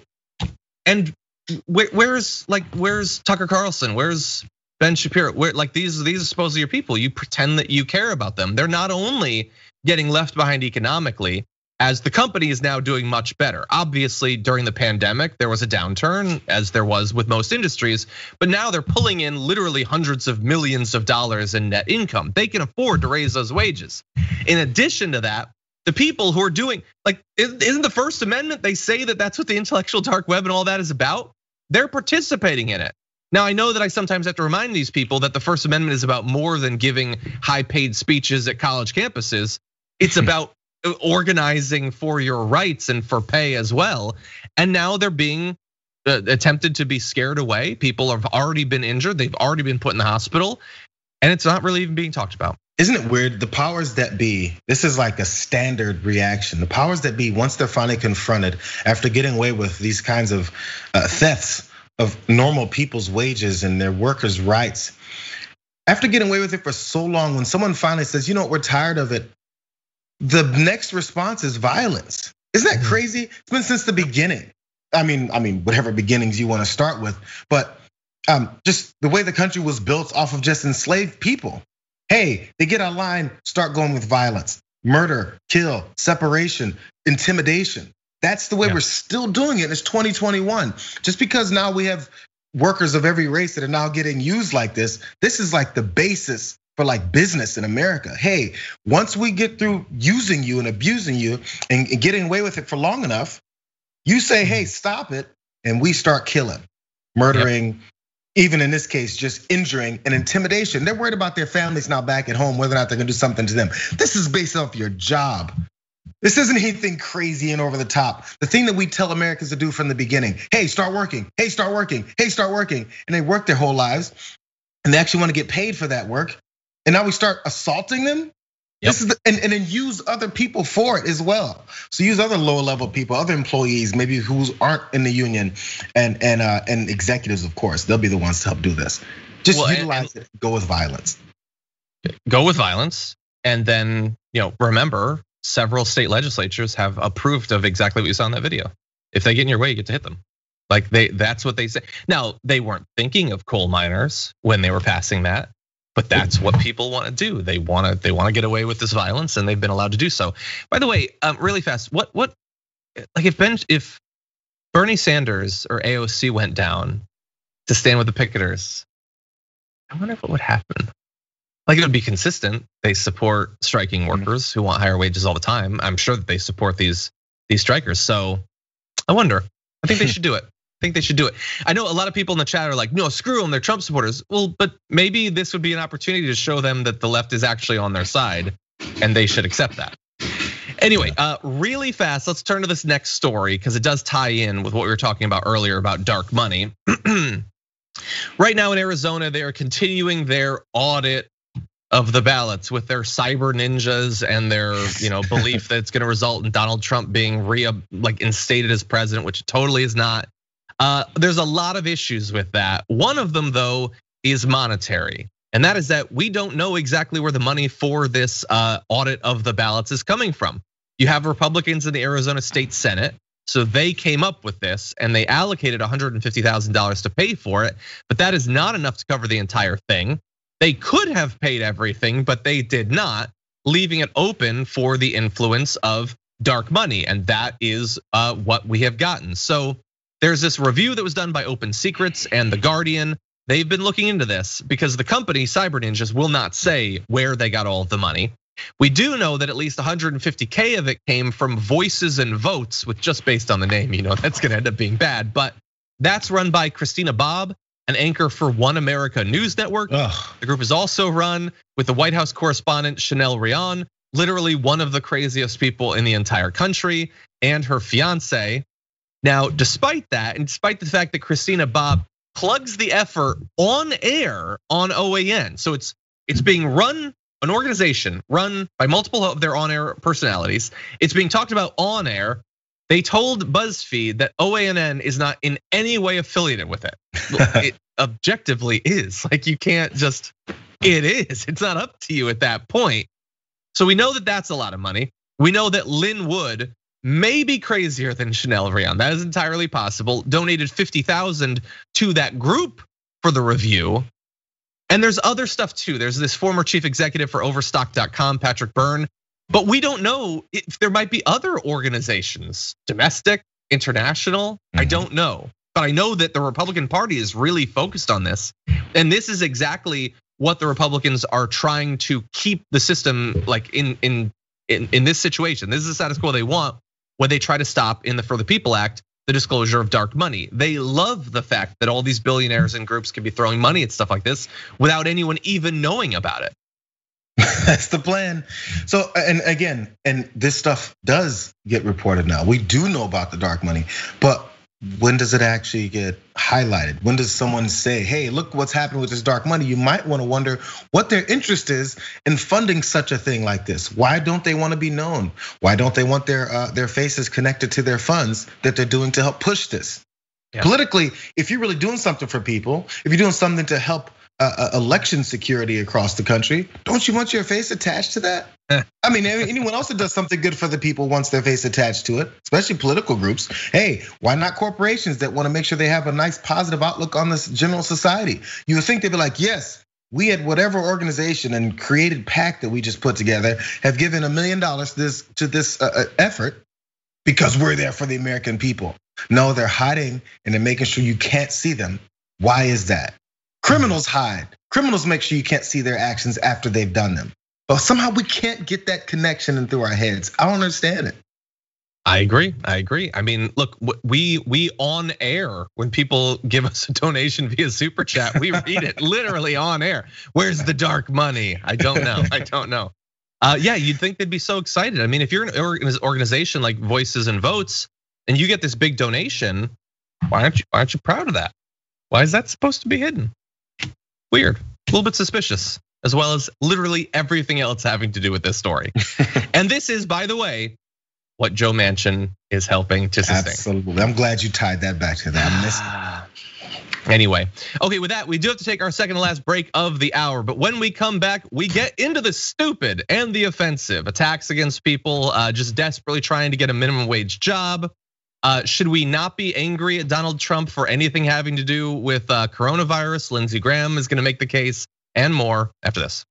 and where's Tucker Carlson? Where's Ben Shapiro? These are supposedly your people. You pretend that you care about them. They're not only getting left behind economically, as the company is now doing much better. Obviously, during the pandemic, there was a downturn, as there was with most industries, but now they're pulling in literally hundreds of millions of dollars in net income. They can afford to raise those wages. In addition to that, the people who are doing, isn't the First Amendment, they say that that's what the intellectual dark web and all that is about? They're participating in it. Now, I know that I sometimes have to remind these people that the First Amendment is about more than giving high-paid speeches at college campuses. It's about organizing for your rights and for pay as well. And now they're being attempted to be scared away. People have already been injured. They've already been put in the hospital. And it's not really even being talked about. Isn't it weird? The powers that be, this is like a standard reaction. The powers that be, once they're finally confronted after getting away with these kinds of thefts of normal people's wages and their workers' rights, after getting away with it for so long, when someone finally says, you know what, we're tired of it, the next response is violence. Isn't that crazy? It's been since the beginning. I mean, whatever beginnings you want to start with, but just the way the country was built off of just enslaved people. Hey, they get online, start going with violence, murder, kill, separation, intimidation. That's the way we're still doing it. It's 2021. Just because now we have workers of every race that are now getting used like this is like the basis for like business in America. Hey, once we get through using you and abusing you and getting away with it for long enough, you say, hey, stop it, and we start killing, murdering, even in this case, just injuring and intimidation. They're worried about their families now back at home, whether or not they're gonna do something to them. This is based off your job. This isn't anything crazy and over the top. The thing that we tell Americans to do from the beginning, hey, start working, hey, start working, hey, start working. And they work their whole lives and they actually wanna get paid for that work. And now we start assaulting them. This is and then use other people for it as well. So use other lower level people, other employees, maybe who aren't in the union, and executives, of course. They'll be the ones to help do this. Just utilize it. Go with violence. Go with violence, and then remember, several state legislatures have approved of exactly what you saw in that video. If they get in your way, you get to hit them. That's what they say. Now, they weren't thinking of coal miners when they were passing that. But that's what people want to do. They want to get away with this violence, and they've been allowed to do so. By the way, really fast, if Bernie Sanders or AOC went down to stand with the picketers, I wonder what would happen. It would be consistent. They support striking workers who want higher wages all the time. I'm sure that they support these strikers. So I wonder. I think they should do it. I know a lot of people in the chat are like, no, screw them, they're Trump supporters. Well, but maybe this would be an opportunity to show them that the left is actually on their side and they should accept that. Anyway, really fast, let's turn to this next story because it does tie in with what we were talking about earlier about dark money. Right now in Arizona, they are continuing their audit of the ballots with their cyber ninjas and their belief that it's gonna result in Donald Trump being instated as president, which it totally is not. There's a lot of issues with that. One of them, though, is monetary. And that is that we don't know exactly where the money for this audit of the ballots is coming from. You have Republicans in the Arizona State Senate, so they came up with this and they allocated $150,000 to pay for it, but that is not enough to cover the entire thing. They could have paid everything, but they did not, leaving it open for the influence of dark money, and that is what we have gotten. So there's this review that was done by Open Secrets and The Guardian. They've been looking into this because the company Cyber Ninjas will not say where they got all of the money. We do know that at least 150K of it came from Voices and Votes, which just based on the name, that's gonna end up being bad. But that's run by Christina Bobb, an anchor for One America News Network. The group is also run with the White House correspondent Chanel Rion, literally one of the craziest people in the entire country, and her fiance. Now, despite that, and despite the fact that Christina Bobb plugs the effort on air on OAN, so it's being run, an organization run by multiple of their on-air personalities. It's being talked about on air. They told BuzzFeed that OANN is not in any way affiliated with it. It objectively is. Like, you can't just, it is. It's not up to you at that point. So we know that that's a lot of money. We know that Lynn Wood may be crazier than Chanel Rion. That is entirely possible. Donated $50,000 to that group for the review. And there's other stuff too. There's this former chief executive for Overstock.com, Patrick Byrne. But we don't know if there might be other organizations, domestic, international. I don't know. But I know that the Republican Party is really focused on this. And this is exactly what the Republicans are trying to keep the system like in this situation. This is the status quo they want when they try to stop in the For the People Act the disclosure of dark money. They love the fact that all these billionaires and groups can be throwing money at stuff like this without anyone even knowing about it. That's the plan. So, and again, and this stuff does get reported now. We do know about the dark money, but when does it actually get highlighted? When does someone say, hey, look what's happening with this dark money? You might want to wonder what their interest is in funding such a thing like this. Why don't they want to be known? Why don't they want their faces connected to their funds that they're doing to help push this? Yeah. Politically, if you're really doing something for people, if you're doing something to help election security across the country, don't you want your face attached to that? I mean, anyone else that does something good for the people wants their face attached to it, especially political groups. Hey, why not corporations that want to make sure they have a nice positive outlook on this general society? You would think they'd be like, yes, we at whatever organization and created PAC that we just put together have given $1 million to this effort because we're there for the American people. No, they're hiding and they're making sure you can't see them. Why is that? Criminals hide. Criminals make sure you can't see their actions after they've done them. But somehow we can't get that connection in through our heads. I don't understand it. I agree. I mean, look, we on air, when people give us a donation via Super Chat, we read it literally on air. Where's the dark money? I don't know. Yeah, you'd think they'd be so excited. I mean, if you're an organization like Voices and Votes and you get this big donation, why aren't you proud of that? Why is that supposed to be hidden? Weird, a little bit suspicious, as well as literally everything else having to do with this story. And this is, by the way, what Joe Manchin is helping to sustain. Absolutely, I'm glad you tied that back to that. Anyway, okay, with that, we do have to take our second to last break of the hour. But when we come back, we get into the stupid and the offensive attacks against people just desperately trying to get a minimum wage job. Should we not be angry at Donald Trump for anything having to do with coronavirus? Lindsey Graham is gonna make the case and more after this.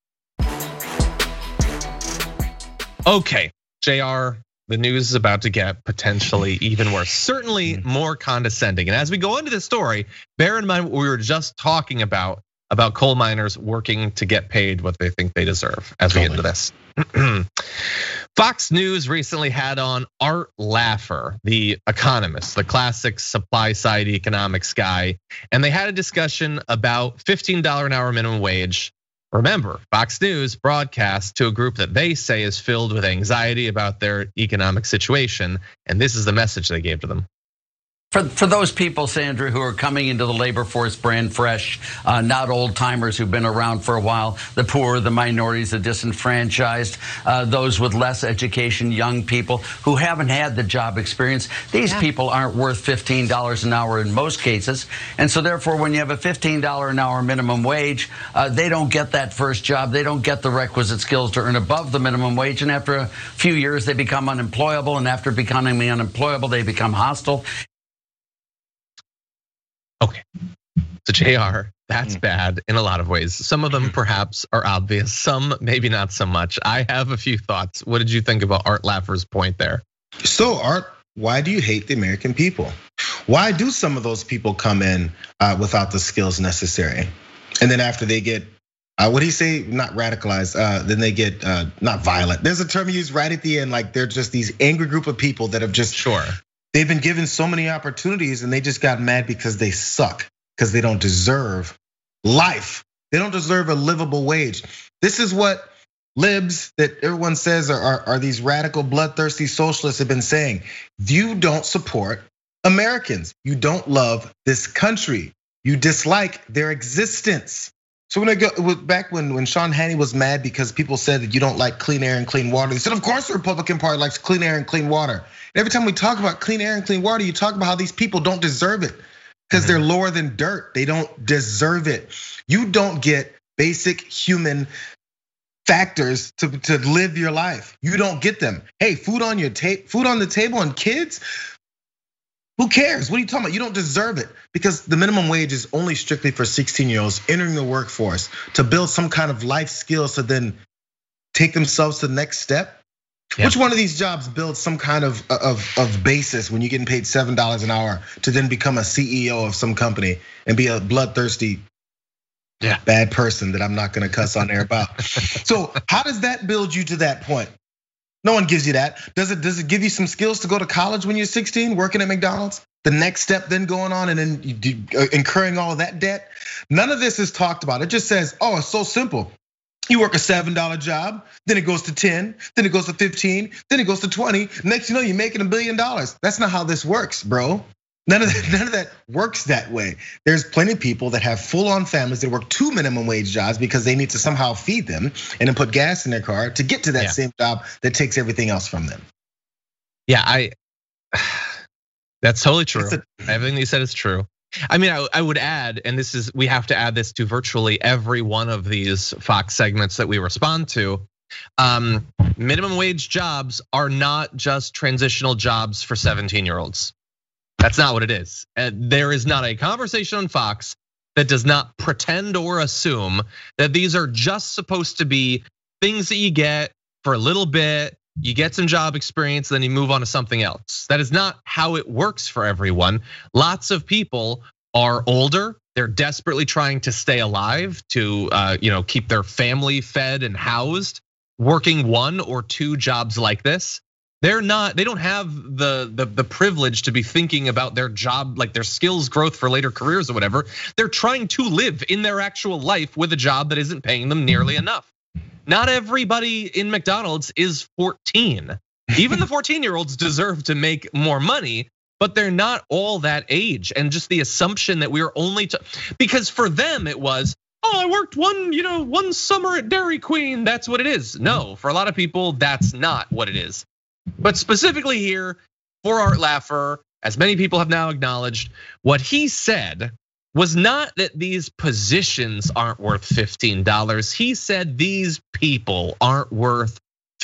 Okay, JR, the news is about to get potentially even worse, certainly more condescending. And as we go into this story, bear in mind what we were just talking about coal miners working to get paid what they think they deserve as we get into this. Fox News recently had on Art Laffer, the economist, the classic supply side economics guy, and they had a discussion about $15 an hour minimum wage. Remember, Fox News broadcast to a group that they say is filled with anxiety about their economic situation, and this is the message they gave to them. For those people, Sandra, who are coming into the labor force brand fresh, not old timers who've been around for a while, the poor, the minorities, the disenfranchised, those with less education, young people who haven't had the job experience, these people aren't worth $15 an hour in most cases. And so therefore, when you have a $15 an hour minimum wage, they don't get that first job. They don't get the requisite skills to earn above the minimum wage. And after a few years, they become unemployable. And after becoming unemployable, they become hostile. Okay, so JR, that's bad in a lot of ways. Some of them perhaps are obvious, some maybe not so much. I have a few thoughts. What did you think about Art Laffer's point there? So Art, why do you hate the American people? Why do some of those people come in without the skills necessary? And then after they get, what do you say, not radicalized, then they get not violent. There's a term you use right at the end, like they're just these angry group of people that have just, they've been given so many opportunities and they just got mad because they suck, because they don't deserve life. They don't deserve a livable wage. This is what libs that everyone says are these radical, bloodthirsty socialists have been saying. You don't support Americans. You don't love this country. You dislike their existence. So when I go back when Sean Hannity was mad because people said that you don't like clean air and clean water, he said, of course the Republican Party likes clean air and clean water. And every time we talk about clean air and clean water, you talk about how these people don't deserve it because they're lower than dirt. They don't deserve it. You don't get basic human factors to live your life. You don't get them. Hey, food on the table and kids. Who cares? What are you talking about? You don't deserve it because the minimum wage is only strictly for 16-year-olds entering the workforce to build some kind of life skills to then take themselves to the next step. Yeah. Which one of these jobs builds some kind of basis when you're getting paid $7 an hour to then become a CEO of some company and be a bloodthirsty, bad person that I'm not gonna cuss on air about? So how does that build you to that point? No one gives you that. Does it give you some skills to go to college when you're 16, working at McDonald's? The next step then going on and then incurring all of that debt? None of this is talked about. It just says, oh, it's so simple. You work a $7 job, then it goes to 10, then it goes to 15, then it goes to 20. Next you know, you're making $1 billion. That's not how this works, bro. None of that works that way. There's plenty of people that have full-on families that work 2 minimum wage jobs because they need to somehow feed them and then put gas in their car to get to that same job that takes everything else from them. Yeah, that's totally true. Everything you said is true. I mean, I would add, and we have to add this to virtually every one of these Fox segments that we respond to. Minimum wage jobs are not just transitional jobs for 17-year-olds. That's not what it is. There is not a conversation on Fox that does not pretend or assume that these are just supposed to be things that you get for a little bit, you get some job experience, then you move on to something else. That is not how it works for everyone. Lots of people are older. They're desperately trying to stay alive, to keep their family fed and housed, working 1 or 2 jobs like this. They don't have the privilege to be thinking about their job, like their skills growth for later careers or whatever. They're trying to live in their actual life with a job that isn't paying them nearly enough. Not everybody in McDonald's is 14. Even the 14-year-olds deserve to make more money, but they're not all that age. And just the assumption that we are only because for them it was, oh, I worked one summer at Dairy Queen. That's what it is. No, for a lot of people, that's not what it is. But specifically here for Art Laffer, as many people have now acknowledged, what he said was not that these positions aren't worth $15. He said these people aren't worth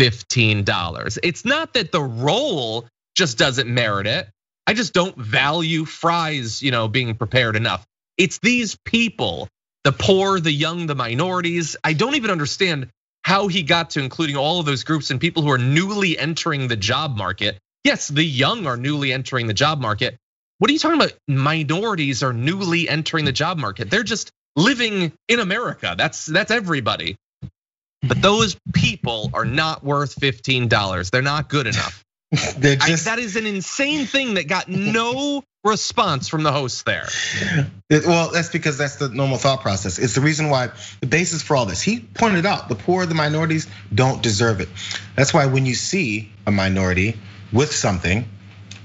$15. It's not that the role just doesn't merit it. I just don't value fries, being prepared enough. It's these people, the poor, the young, the minorities. I don't even understand how he got to including all of those groups and people who are newly entering the job market. Yes, the young are newly entering the job market. What are you talking about? Minorities are newly entering the job market. They're just living in America. That's everybody. But those people are not worth $15. They're not good enough. That is an insane thing that got no response from the host there. Well, that's because that's the normal thought process. It's the reason why the basis for all this. He pointed out the poor, the minorities don't deserve it. That's why when you see a minority with something,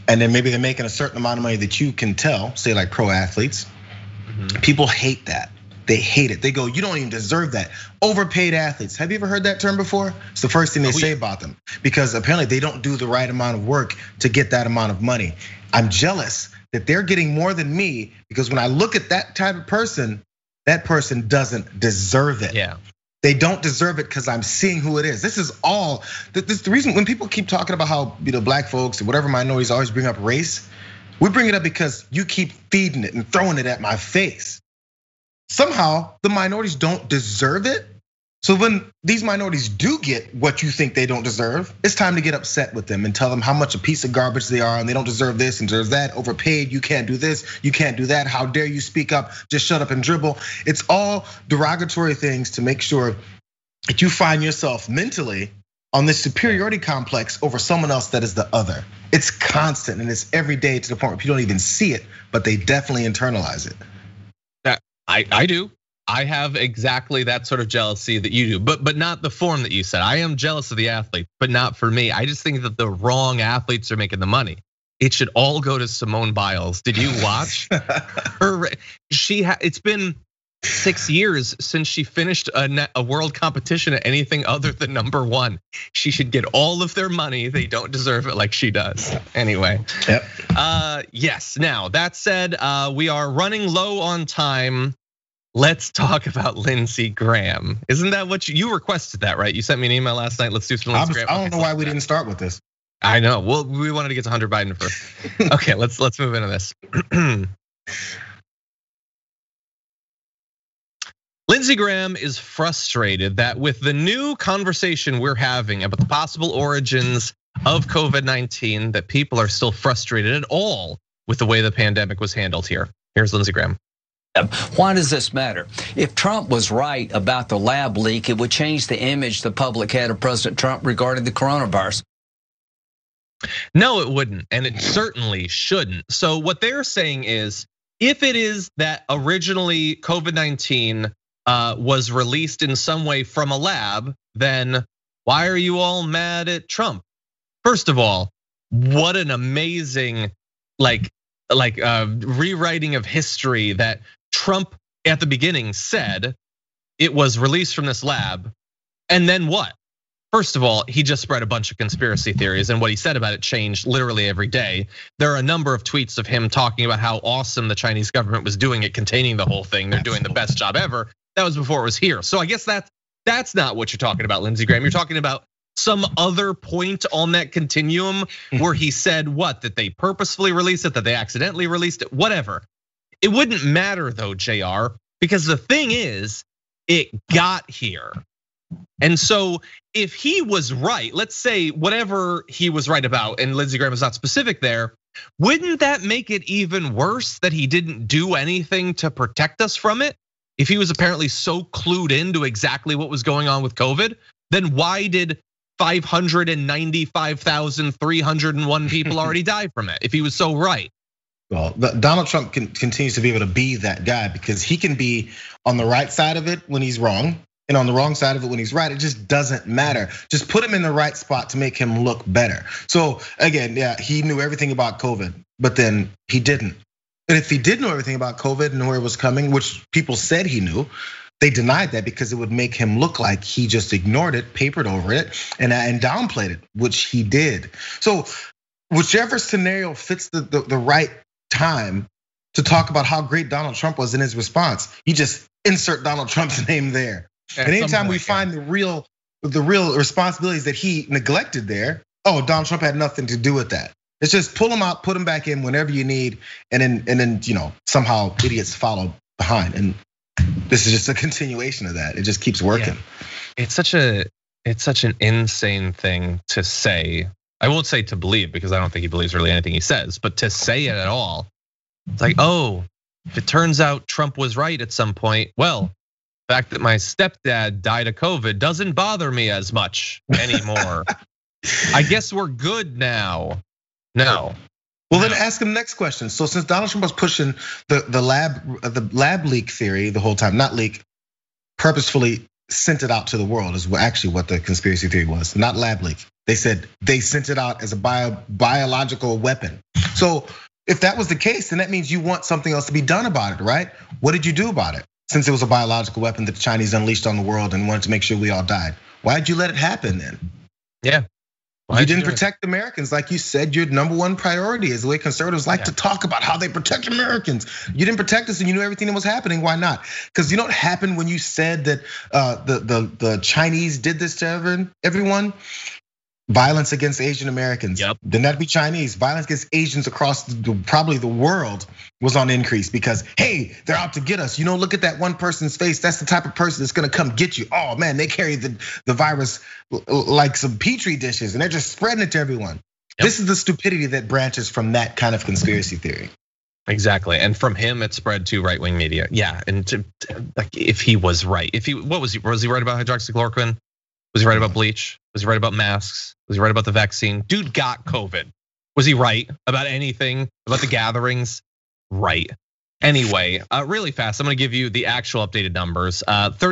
and then maybe they're making a certain amount of money that you can tell, say like pro athletes. People hate that. They hate it. They go, you don't even deserve that. Overpaid athletes. Have you ever heard that term before? It's the first thing they say about them, because apparently they don't do the right amount of work to get that amount of money. I'm jealous that they're getting more than me, because when I look at that type of person, that person doesn't deserve it. Yeah. They don't deserve it because I'm seeing who it is. This is all, this is the reason when people keep talking about how black folks and whatever minorities always bring up race, we bring it up because you keep feeding it and throwing it at my face. Somehow the minorities don't deserve it. So when these minorities do get what you think they don't deserve, it's time to get upset with them and tell them how much a piece of garbage they are and they don't deserve this and deserve that, overpaid, you can't do this, you can't do that, how dare you speak up, just shut up and dribble. It's all derogatory things to make sure that you find yourself mentally on this superiority complex over someone else that is the other. It's constant and it's every day to the point where people don't even see it, but they definitely internalize it. I do. I have exactly that sort of jealousy that you do, but not the form that you said. I am jealous of the athlete, but not for me. I just think that the wrong athletes are making the money. It should all go to Simone Biles. Did you watch her? It's been 6 years since she finished a world competition at anything other than #1. She should get all of their money. They don't deserve it like she does. Anyway. Yep. Yes. Now that said, we are running low on time. Let's talk about Lindsey Graham. Isn't that what you requested that, right? You sent me an email last night. Let's do some Lindsey Graham. I don't know why we didn't start with this. I know. Well, we wanted to get to Hunter Biden first. Okay, let's move into this. Lindsey Graham is frustrated that with the new conversation we're having about the possible origins of COVID-19, that people are still frustrated at all with the way the pandemic was handled here. Here's Lindsey Graham. Why does this matter? If Trump was right about the lab leak, it would change the image the public had of President Trump regarding the coronavirus. No, it wouldn't, and it certainly shouldn't. So what they're saying is, if it is that originally COVID-19 was released in some way from a lab, then why are you all mad at Trump? First of all, what an amazing rewriting of history that Trump at the beginning said it was released from this lab, and then what? First of all, he just spread a bunch of conspiracy theories, and what he said about it changed literally every day. There are a number of tweets of him talking about how awesome the Chinese government was doing at containing the whole thing. They're doing the best job ever. That was before it was here. So I guess that's not what you're talking about, Lindsey Graham. You're talking about some other point on that continuum where he said what? That they purposefully released it, that they accidentally released it, whatever. It wouldn't matter though, JR, because the thing is, it got here. And so if he was right, let's say whatever he was right about, and Lindsey Graham is not specific there, wouldn't that make it even worse that he didn't do anything to protect us from it? If he was apparently so clued into exactly what was going on with COVID, then why did 595,301 people already die from it if he was so right? Well, Donald Trump continues to be able to be that guy because he can be on the right side of it when he's wrong and on the wrong side of it when he's right. It just doesn't matter. Just put him in the right spot to make him look better. So again, yeah, he knew everything about COVID, but then he didn't. And if he did know everything about COVID and where it was coming, which people said he knew, they denied that because it would make him look like he just ignored it, papered over it, and downplayed it, which he did. So whichever scenario fits the right time to talk about how great Donald Trump was in his response, you just insert Donald Trump's name there. And anytime we find the real responsibilities that he neglected there, Donald Trump had nothing to do with that. It's just pull him out, put him back in whenever you need, and then somehow idiots follow behind. And this is just a continuation of that. It just keeps working. Yeah. It's such an insane thing to say. I won't say to believe because I don't think he believes really anything he says, but to say it at all. It's like, if it turns out Trump was right at some point, well, the fact that my stepdad died of COVID doesn't bother me as much anymore. I guess we're good now. No. Well, then ask him the next question. So since Donald Trump was pushing the lab leak theory the whole time, not leak, purposefully sent it out to the world is actually what the conspiracy theory was, not lab leak. They said they sent it out as a biological weapon. So if that was the case, then that means you want something else to be done about it, right? What did you do about it? Since it was a biological weapon that the Chinese unleashed on the world and wanted to make sure we all died. Why did you let it happen then? Yeah. You didn't protect Americans. Like you said, your number one priority is the way conservatives like to talk about how they protect Americans. You didn't protect us and you knew everything that was happening. Why not? Because you know what happened when you said that the Chinese did this to everyone? Violence against Asian Americans. Yep. Then that'd be Chinese. Violence against Asians across probably the world was on increase because, hey, they're out to get us. You know, look at that one person's face. That's the type of person that's gonna come get you. Oh man, they carry the virus like some petri dishes and they're just spreading it to everyone. Yep. This is the stupidity that branches from that kind of conspiracy theory. Exactly, and from him it spread to right-wing media. Yeah, and like if he was right, was he right about hydroxychloroquine? Was he right about bleach? Was he right about masks? Was he right about the vaccine? Dude got COVID. Was he right about anything about the gatherings? Right. Anyway, really fast, I'm gonna give you the actual updated numbers.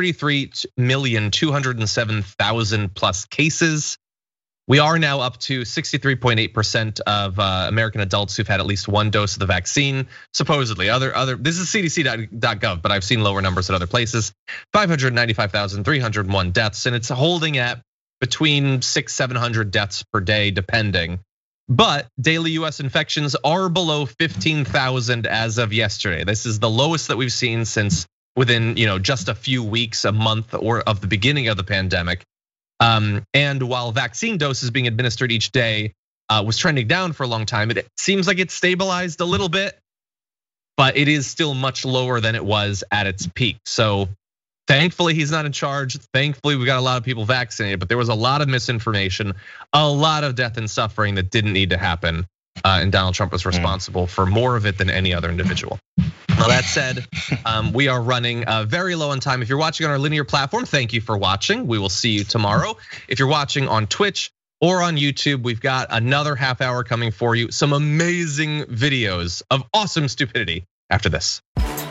33,207,000 plus cases. We are now up to 63.8% of American adults who've had at least one dose of the vaccine. Supposedly, this is CDC.gov, but I've seen lower numbers at other places. 595,301 deaths, and it's holding at between 600-700 deaths per day, depending. But daily US infections are below 15,000 as of yesterday. This is the lowest that we've seen since within just a few weeks, a month, or of the beginning of the pandemic. And while vaccine doses being administered each day was trending down for a long time, it seems like it's stabilized a little bit, but it is still much lower than it was at its peak. So thankfully he's not in charge. Thankfully we got a lot of people vaccinated, but there was a lot of misinformation, a lot of death and suffering that didn't need to happen. And Donald Trump was responsible for more of it than any other individual. Now that said, we are running very low on time. If you're watching on our linear platform, thank you for watching. We will see you tomorrow. If you're watching on Twitch or on YouTube, we've got another half hour coming for you. Some amazing videos of awesome stupidity after this.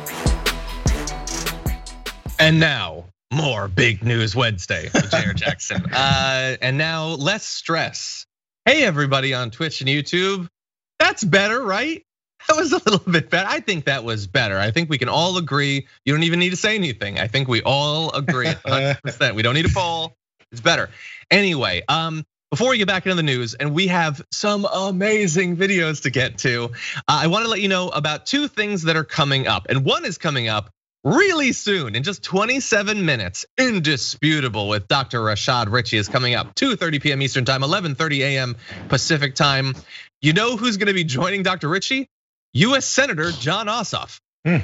And now, more Big News Wednesday with J.R. Jackson. And now, less stress. Hey everybody on Twitch and YouTube. That's better, right? That was a little bit better. I think that was better. I think we can all agree. You don't even need to say anything. I think we all agree 100%. We don't need a poll. It's better. Anyway, before we get back into the news, and we have some amazing videos to get to, I want to let you know about two things that are coming up. And one is coming up really soon, in just 27 minutes. Indisputable with Dr. Rashad Richey is coming up, 2:30 p.m. Eastern time, 11:30 a.m. Pacific time. You know who's gonna be joining Dr. Richey? US Senator Jon Ossoff.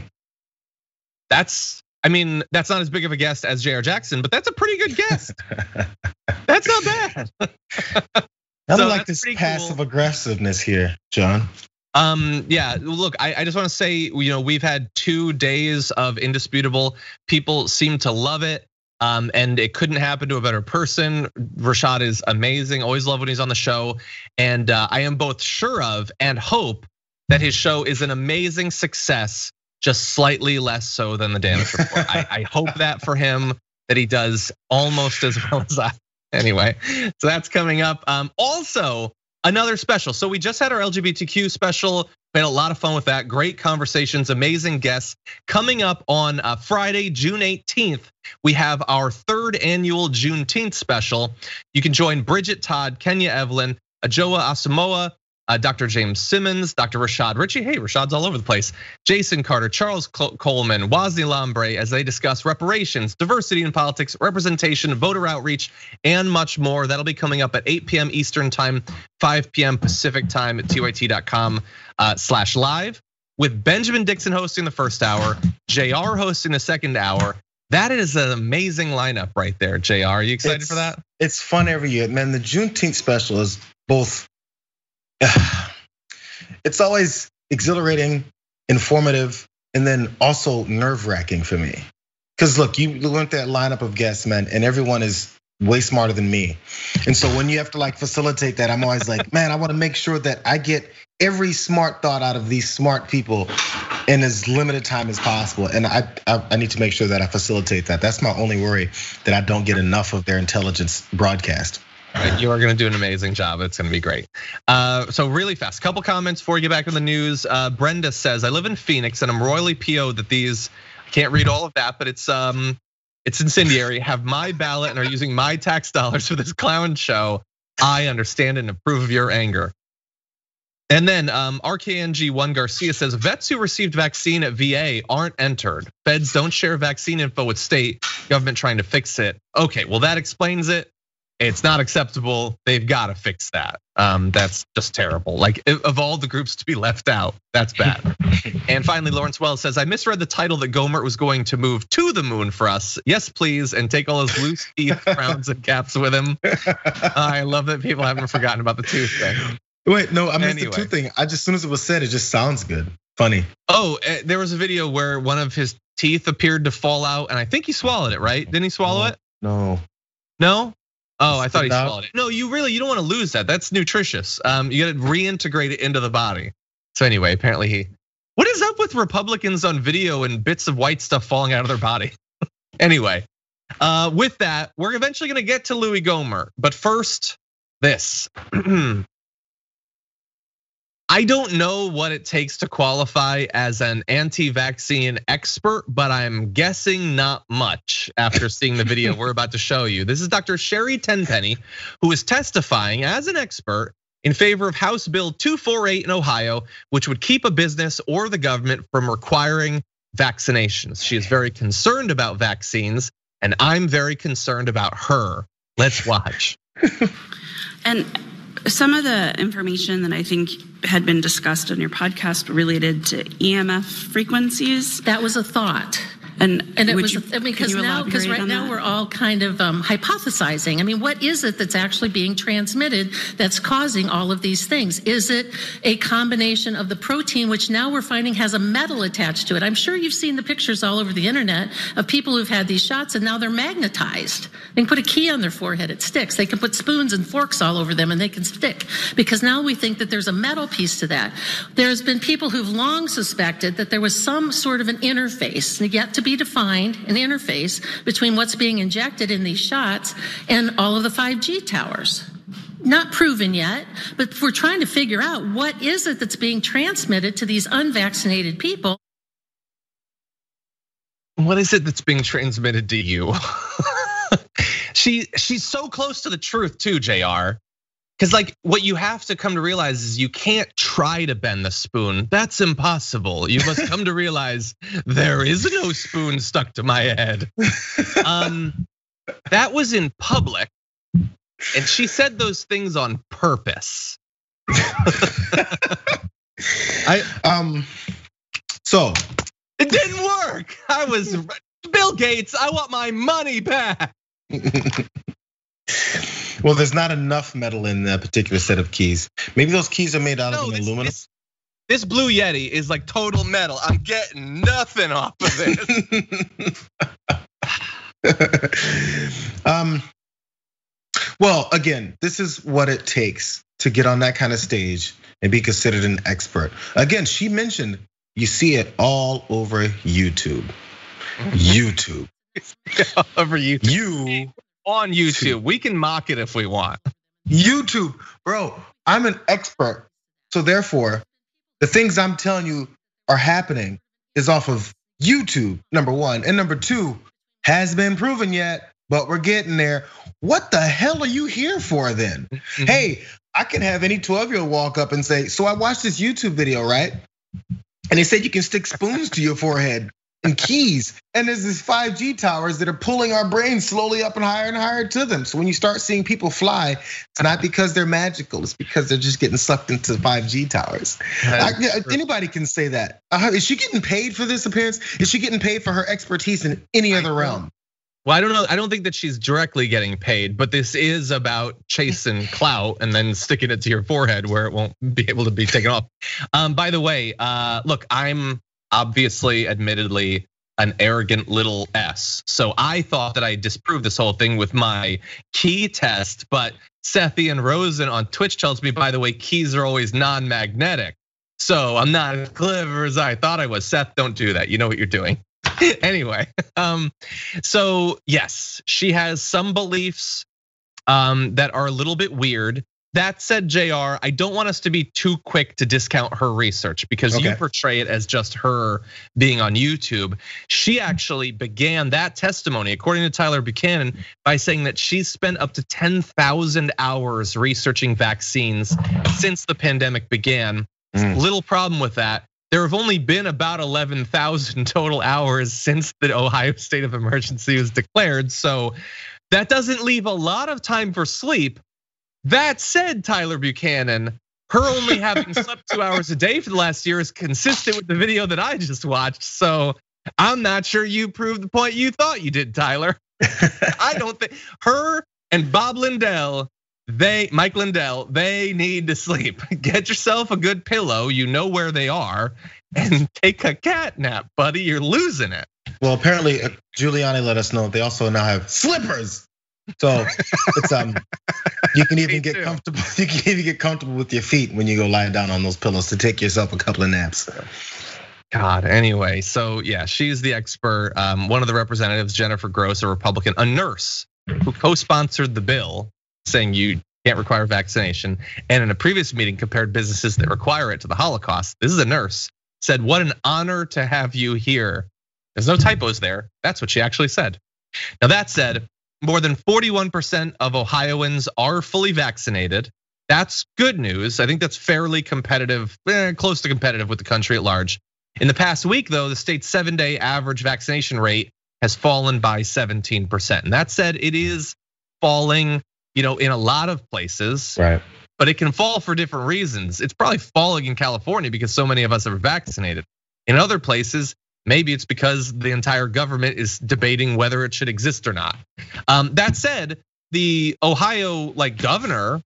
That's not as big of a guest as J.R. Jackson, but that's a pretty good guest. That's not bad. I don't like this passive aggressiveness here, John. Yeah, look, I just want to say, we've had 2 days of Indisputable. People seem to love it. And it couldn't happen to a better person. Rashad is amazing. Always love when he's on the show. And I am both sure of and hope that his show is an amazing success, just slightly less so than the Danis Report. I hope that for him, that he does almost as well as I. Anyway, so that's coming up. Also, another special. So we just had our LGBTQ special. We had a lot of fun with that. Great conversations, amazing guests. Coming up on Friday, June 18th, we have our 3rd annual Juneteenth special. You can join Bridget Todd, Kenya Evelyn, Ajoa Asamoah, Dr. James Simmons, Dr. Rashad Richey. Hey, Rashad's all over the place. Jason Carter, Charles Coleman, Wazni Lambre, as they discuss reparations, diversity in politics, representation, voter outreach, and much more. That'll be coming up at 8 p.m. Eastern time, 5 p.m. Pacific time at tyt.com/live. With Benjamin Dixon hosting the first hour, JR hosting the second hour. That is an amazing lineup right there, JR. Are you excited for that? It's fun every year, man. The Juneteenth special is both. It's always exhilarating, informative, and then also nerve-wracking for me. Because look, you went that lineup of guests, man, and everyone is way smarter than me. And so when you have to facilitate that, I'm always like, man, I want to make sure that I get every smart thought out of these smart people in as limited time as possible. And I need to make sure that I facilitate that. That's my only worry, that I don't get enough of their intelligence broadcast. You are going to do an amazing job. It's going to be great. So really fast, couple comments before we get back in the news. Brenda says, I live in Phoenix and I'm royally PO'd that these, I can't read all of that, but it's incendiary, have my ballot and are using my tax dollars for this clown show. I understand and approve of your anger. And then RKNG1 Garcia says, vets who received vaccine at VA aren't entered. Feds don't share vaccine info with state government trying to fix it. Okay, well that explains it. It's not acceptable. They've got to fix that. That's just terrible. Like of all the groups to be left out, that's bad. And finally, Lawrence Wells says, I misread the title that Gohmert was going to move to the moon for us. Yes, please, and take all his loose teeth, crowns, and caps with him. I love that people haven't forgotten about the tooth thing. Wait, no, I missed the tooth thing. As soon as it was said, it just sounds good, funny. Oh, there was a video where one of his teeth appeared to fall out, and I think he swallowed it, right? Didn't he swallow it? No. No? Oh, I thought he swallowed it. No, you don't want to lose that. That's nutritious. You got to reintegrate it into the body. So anyway, apparently what is up with Republicans on video and bits of white stuff falling out of their body? Anyway, with that, we're eventually going to get to Louis Gohmert. But first, this. I don't know what it takes to qualify as an anti-vaccine expert, but I'm guessing not much after seeing the video we're about to show you. This is Dr. Sherry Tenpenny, who is testifying as an expert in favor of House Bill 248 in Ohio, which would keep a business or the government from requiring vaccinations. She is very concerned about vaccines, and I'm very concerned about her. Let's watch. And some of the information that I think had been discussed on your podcast related to EMF frequencies. That was a thought. And it was because right now we're all kind of hypothesizing. I mean, what is it that's actually being transmitted that's causing all of these things? Is it a combination of the protein, which now we're finding has a metal attached to it? I'm sure you've seen the pictures all over the internet of people who've had these shots and now they're magnetized. They can put a key on their forehead, it sticks. They can put spoons and forks all over them and they can stick, because now we think that there's a metal piece to that. There's been people who've long suspected that there was some sort of an interface, yet to be defined, an interface between what's being injected in these shots and all of the 5G towers. Not proven yet, but we're trying to figure out what is it that's being transmitted to these unvaccinated people. What is it that's being transmitted to you? She's so close to the truth too, JR. Because like what you have to come to realize is you can't try to bend the spoon. That's impossible. You must come to realize there is no spoon stuck to my head. That was in public, and she said those things on purpose. So it didn't work. I was Bill Gates. I want my money back. Well, there's not enough metal in that particular set of keys. Maybe those keys are made out of aluminum. This Blue Yeti is like total metal. I'm getting nothing off of it. Well, again, this is what it takes to get on that kind of stage and be considered an expert. Again, she mentioned you see it all over YouTube. YouTube. All over YouTube. On YouTube, we can mock it if we want. YouTube, bro, I'm an expert. So therefore, the things I'm telling you are happening is off of YouTube, number one. And number two, has been proven yet, but we're getting there. What the hell are you here for then? Hey, I can have any 12-year-old walk up and say, so I watched this YouTube video, right? And they said you can stick spoons to your forehead and keys. And there's these 5G towers that are pulling our brains slowly up and higher to them. So when you start seeing people fly, it's not because they're magical, it's because they're just getting sucked into 5G towers. Anybody can say that. Is she getting paid for this appearance? Is she getting paid for her expertise in any other realm? Well, I don't know. I don't think that she's directly getting paid, but this is about chasing clout and then sticking it to your forehead where it won't be able to be taken off. By the way, look, I'm obviously, admittedly, an arrogant little S. So I thought that I disproved this whole thing with my key test, but Seth Ian Rosen on Twitch tells me, by the way, keys are always non-magnetic. So I'm not as clever as I thought I was. Seth, don't do that. You know what you're doing. Anyway, so yes, she has some beliefs that are a little bit weird. That said, JR, I don't want us to be too quick to discount her research because you portray it as just her being on YouTube. She actually began that testimony, according to Tyler Buchanan, by saying that she's spent up to 10,000 hours researching vaccines since the pandemic began. Little problem with that. There have only been about 11,000 total hours since the Ohio state of emergency was declared. So that doesn't leave a lot of time for sleep. That said, Tyler Buchanan, her only having slept 2 hours a day for the last year is consistent with the video that I just watched. So I'm not sure you proved the point you thought you did, Tyler. I don't think her and Bob Lindell, Mike Lindell, they need to sleep. Get yourself a good pillow, you know where they are, and take a cat nap, buddy. You're losing it. Well, apparently Giuliani let us know they also now have slippers. So it's you can even get comfortable. You can even get comfortable with your feet when you go lie down on those pillows to take yourself a couple of naps. God, anyway, so yeah, she's the expert. One of the representatives, Jennifer Gross, a Republican, a nurse who co-sponsored the bill, saying you can't require vaccination, and in a previous meeting compared businesses that require it to the Holocaust. This is a nurse, said, "What an honor to have you here." There's no typos there. That's what she actually said. Now that said, more than 41% of Ohioans are fully vaccinated. That's good news. I think that's fairly competitive, close to competitive with the country at large. In the past week, though, the state's 7-day average vaccination rate has fallen by 17%. And that said, it is falling, in a lot of places. Right. But it can fall for different reasons. It's probably falling in California because so many of us are vaccinated. In other places, maybe it's because the entire government is debating whether it should exist or not. That said, the Ohio governor,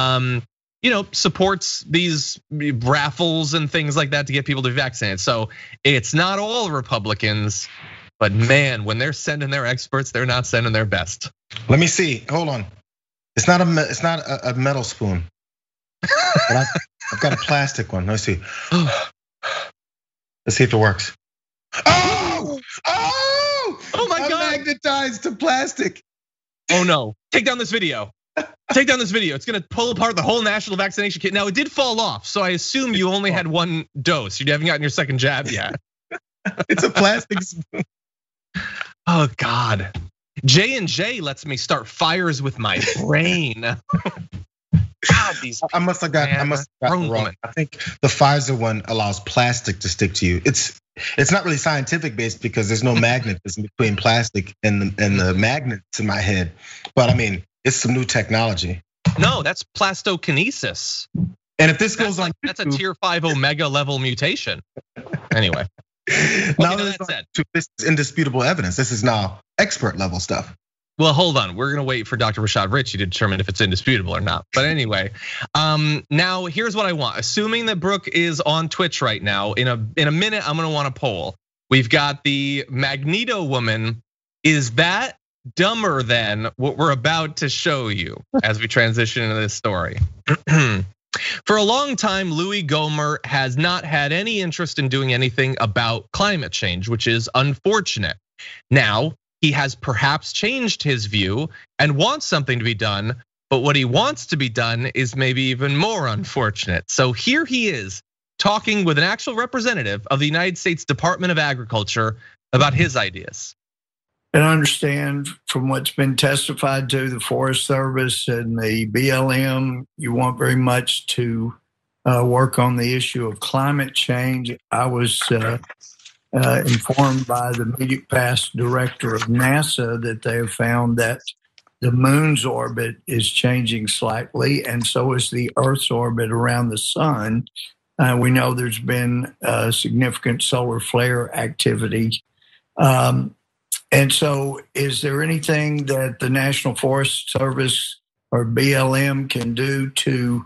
supports these raffles and things like that to get people to be vaccinated. So it's not all Republicans, but man, when they're sending their experts, they're not sending their best. Let me see. Hold on. It's not a metal spoon. But I've got a plastic one. Let's see. Let's see if it works. Oh my God. I'm magnetized to plastic. Oh no, take down this video. Take down this video. It's gonna pull apart the whole national vaccination kit. Now it did fall off, so I assume you only had one dose. You haven't gotten your second jab yet. It's a plastic spoon. Oh God. J&J lets me start fires with my brain. God, I must have gotten wrong. I think the Pfizer one allows plastic to stick to you. It's not really scientific based because there's no magnetism between plastic and the magnets in my head. But I mean, it's some new technology. No, that's plastokinesis. And if this goes on, that's a tier 5 omega level mutation. Anyway. Now this is indisputable evidence. This is now expert level stuff. Well, hold on. We're gonna wait for Dr. Rashad Ritchie to determine if it's indisputable or not. But anyway, now here's what I want. Assuming that Brooke is on Twitch right now, in a minute, I'm gonna want a poll. We've got the Magneto woman. Is that dumber than what we're about to show you as we transition into this story? For a long time, Louis Gohmert has not had any interest in doing anything about climate change, which is unfortunate. Now, he has perhaps changed his view and wants something to be done, but what he wants to be done is maybe even more unfortunate. So here he is talking with an actual representative of the United States Department of Agriculture about his ideas. And I understand from what's been testified to the Forest Service and the BLM, you want very much to work on the issue of climate change. I was informed by the immediate past director of NASA that they have found that the moon's orbit is changing slightly, and so is the Earth's orbit around the sun. We know there's been significant solar flare activity. And so is there anything that the National Forest Service or BLM can do to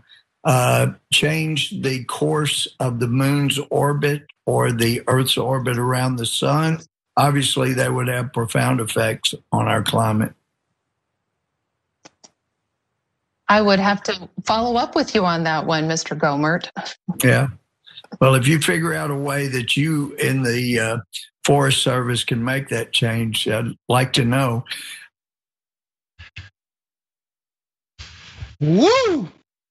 change the course of the moon's orbit or the Earth's orbit around the sun? Obviously, that would have profound effects on our climate. I would have to follow up with you on that one, Mr. Gohmert. Yeah. Well, if you figure out a way that you in the Forest Service can make that change, I'd like to know. Woo!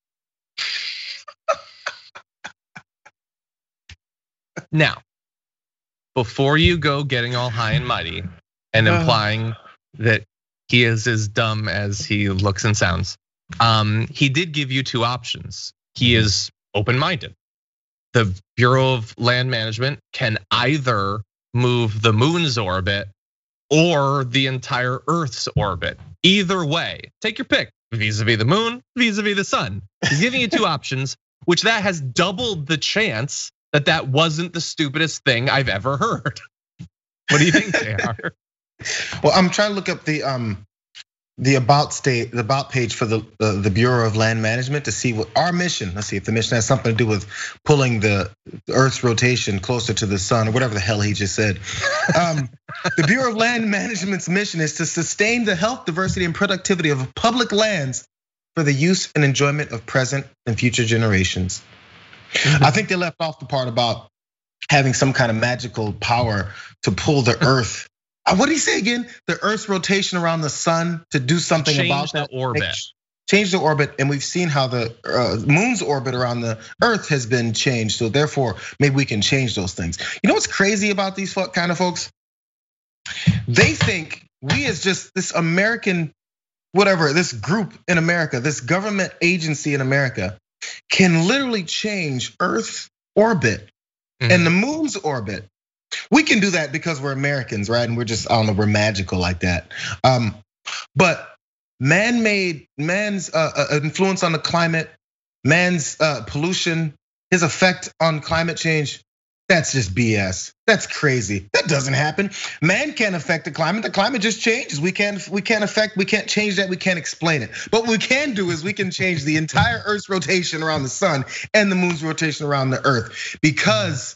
Now, before you go getting all high and mighty and implying that he is as dumb as he looks and sounds, he did give you two options. He is open-minded. The Bureau of Land Management can either move the moon's orbit or the entire Earth's orbit. Either way, take your pick, vis-a-vis the moon, vis-a-vis the sun. He's giving you two options, which that has doubled the chance that wasn't the stupidest thing I've ever heard. What do you think, JR? Well, I'm trying to look up the about page for the Bureau of Land Management to see what our mission. Let's see if the mission has something to do with pulling the Earth's rotation closer to the sun, or whatever the hell he just said. The Bureau of Land Management's mission is to sustain the health, diversity, and productivity of public lands for the use and enjoyment of present and future generations. I think they left off the part about having some kind of magical power to pull the Earth. What did he say again? The Earth's rotation around the sun to do something about that orbit. Change the orbit, and we've seen how the moon's orbit around the Earth has been changed. So therefore, maybe we can change those things. You know what's crazy about these kind of folks? They think we as just this American, whatever, this group in America, this government agency in America, can literally change Earth's orbit and the moon's orbit. We can do that because we're Americans, right? And we're just, I don't know, we're magical like that. But man's influence on the climate, man's pollution, his effect on climate change, that's just BS. That's crazy. That doesn't happen. Man can't affect the climate. The climate just changes. We can't change that. We can't explain it. But what we can do is we can change the entire Earth's rotation around the sun and the moon's rotation around the Earth, because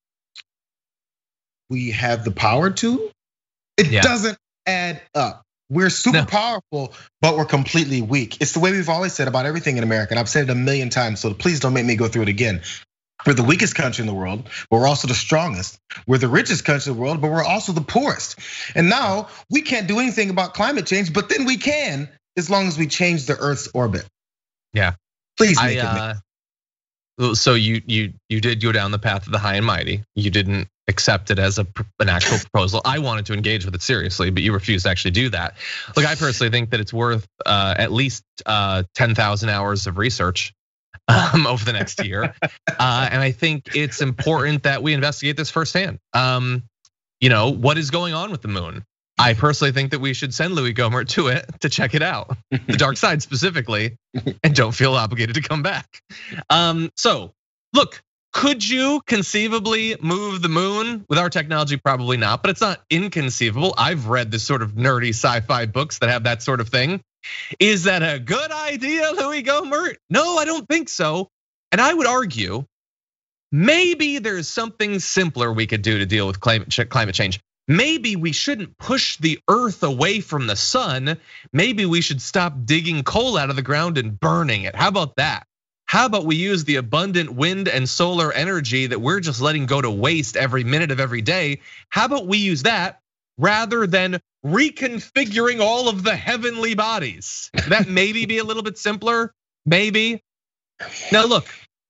we have the power to. It doesn't add up. We're super powerful, but we're completely weak. It's the way we've always said about everything in America. And I've said it a million times, so please don't make me go through it again. We're the weakest country in the world, but we're also the strongest. We're the richest country in the world, but we're also the poorest. And now we can't do anything about climate change, but then we can, as long as we change the Earth's orbit. Yeah. Please make it. So you did go down the path of the high and mighty. You didn't accept it as an actual proposal. I wanted to engage with it seriously, but you refused to actually do that. Look, I personally think that it's worth at least 10,000 hours of research over the next year. And I think it's important that we investigate this firsthand. What is going on with the moon? I personally think that we should send Louis Gohmert to it to check it out, the dark side specifically, and don't feel obligated to come back. So look, could you conceivably move the moon with our technology? Probably not, but it's not inconceivable. I've read this sort of nerdy sci-fi books that have that sort of thing. Is that a good idea, Louis Gohmert? No, I don't think so. And I would argue maybe there's something simpler we could do to deal with climate change. Maybe we shouldn't push the Earth away from the sun. Maybe we should stop digging coal out of the ground and burning it. How about that? How about we use the abundant wind and solar energy that we're just letting go to waste every minute of every day? How about we use that rather than reconfiguring all of the heavenly bodies? That maybe be a little bit simpler, maybe. Now look,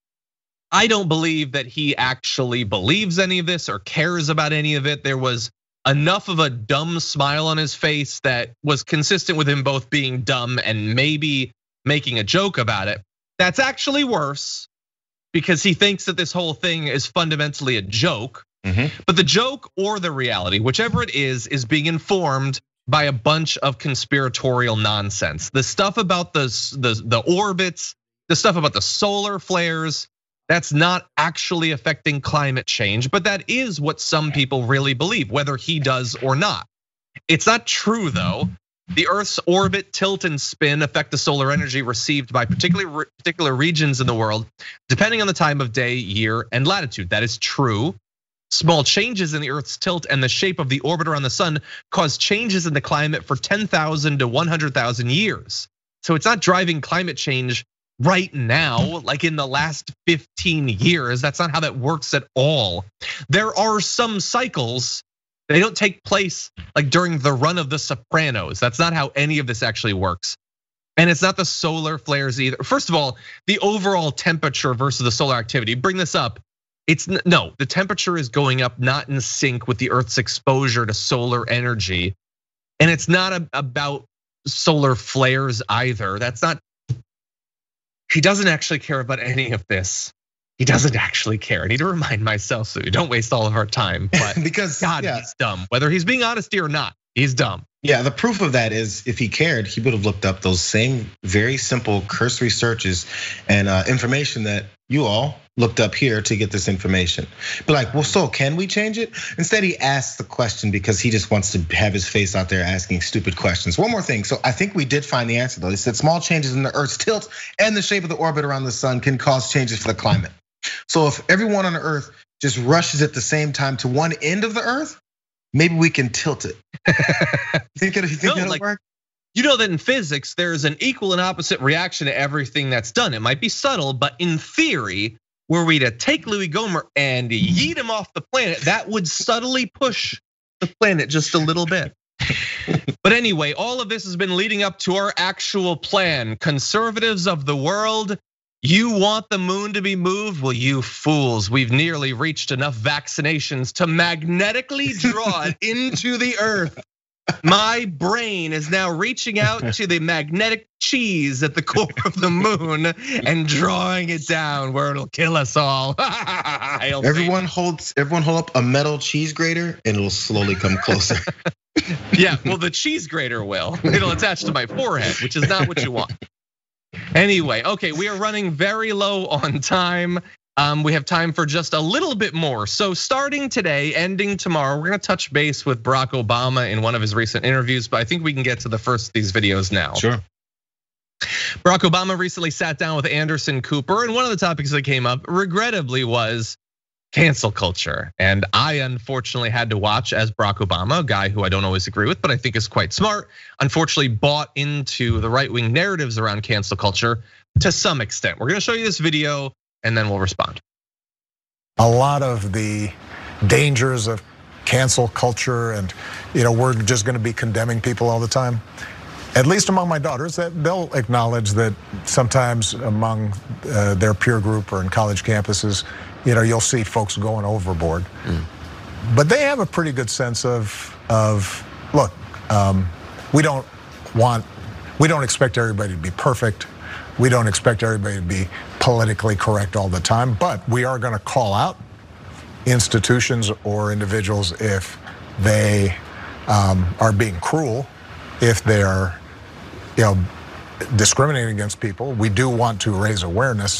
I don't believe that he actually believes any of this or cares about any of it. There was enough of a dumb smile on his face that was consistent with him both being dumb and maybe making a joke about it. That's actually worse, because he thinks that this whole thing is fundamentally a joke. But the joke or the reality, whichever it is being informed by a bunch of conspiratorial nonsense. The stuff about the orbits, the stuff about the solar flares, that's not actually affecting climate change, but that is what some people really believe, whether he does or not. It's not true though. The Earth's orbit, tilt, and spin affect the solar energy received by particular regions in the world, depending on the time of day, year, and latitude. That is true. Small changes in the Earth's tilt and the shape of the orbit around the sun cause changes in the climate for 10,000 to 100,000 years. So it's not driving climate change right now, like in the last 15 years. That's not how that works at all. There are some cycles, they don't take place like during the run of The Sopranos. That's not how any of this actually works. And it's not the solar flares either. First of all, the overall temperature versus the solar activity, bring this up. The temperature is going up not in sync with the Earth's exposure to solar energy. And it's not about solar flares either. He doesn't actually care about any of this. He doesn't actually care. I need to remind myself so we don't waste all of our time. But because he's dumb. Whether he's being honest or not, he's dumb. Yeah, the proof of that is if he cared, he would have looked up those same very simple cursory searches and information that you all looked up here to get this information. But like, well, so can we change it? Instead, he asks the question because he just wants to have his face out there asking stupid questions. One more thing. So I think we did find the answer though. He said small changes in the Earth's tilt and the shape of the orbit around the sun can cause changes for the climate. So if everyone on the Earth just rushes at the same time to one end of the Earth, maybe we can tilt it. You think it'll work? You know that in physics, there's an equal and opposite reaction to everything that's done. It might be subtle, but in theory, were we to take Louis Gohmert and yeet him off the planet, that would subtly push the planet just a little bit. But anyway, all of this has been leading up to our actual plan. Conservatives of the world, you want the moon to be moved? Well, you fools, we've nearly reached enough vaccinations to magnetically draw it into the Earth. My brain is now reaching out to the magnetic cheese at the core of the moon and drawing it down where it'll kill us all. Everyone hold up a metal cheese grater and it'll slowly come closer. Yeah, well, the cheese grater will. It'll attach to my forehead, which is not what you want. Anyway, okay, we are running very low on time. We have time for just a little bit more. So starting today, ending tomorrow, we're gonna touch base with Barack Obama in one of his recent interviews, but I think we can get to the first of these videos now. Sure. Barack Obama recently sat down with Anderson Cooper, and one of the topics that came up, regrettably, was cancel culture. And I unfortunately had to watch, as Barack Obama, a guy who I don't always agree with, but I think is quite smart, unfortunately bought into the right-wing narratives around cancel culture to some extent. We're gonna show you this video and then we'll respond. A lot of the dangers of cancel culture and we're just gonna be condemning people all the time. At least among my daughters, that they'll acknowledge that sometimes among their peer group or in college campuses, you'll see folks going overboard. But they have a pretty good sense of look, we don't expect everybody to be perfect. We don't expect everybody to be politically correct all the time, but we are gonna call out institutions or individuals if they are being cruel, if they are discriminating against people. We do want to raise awareness.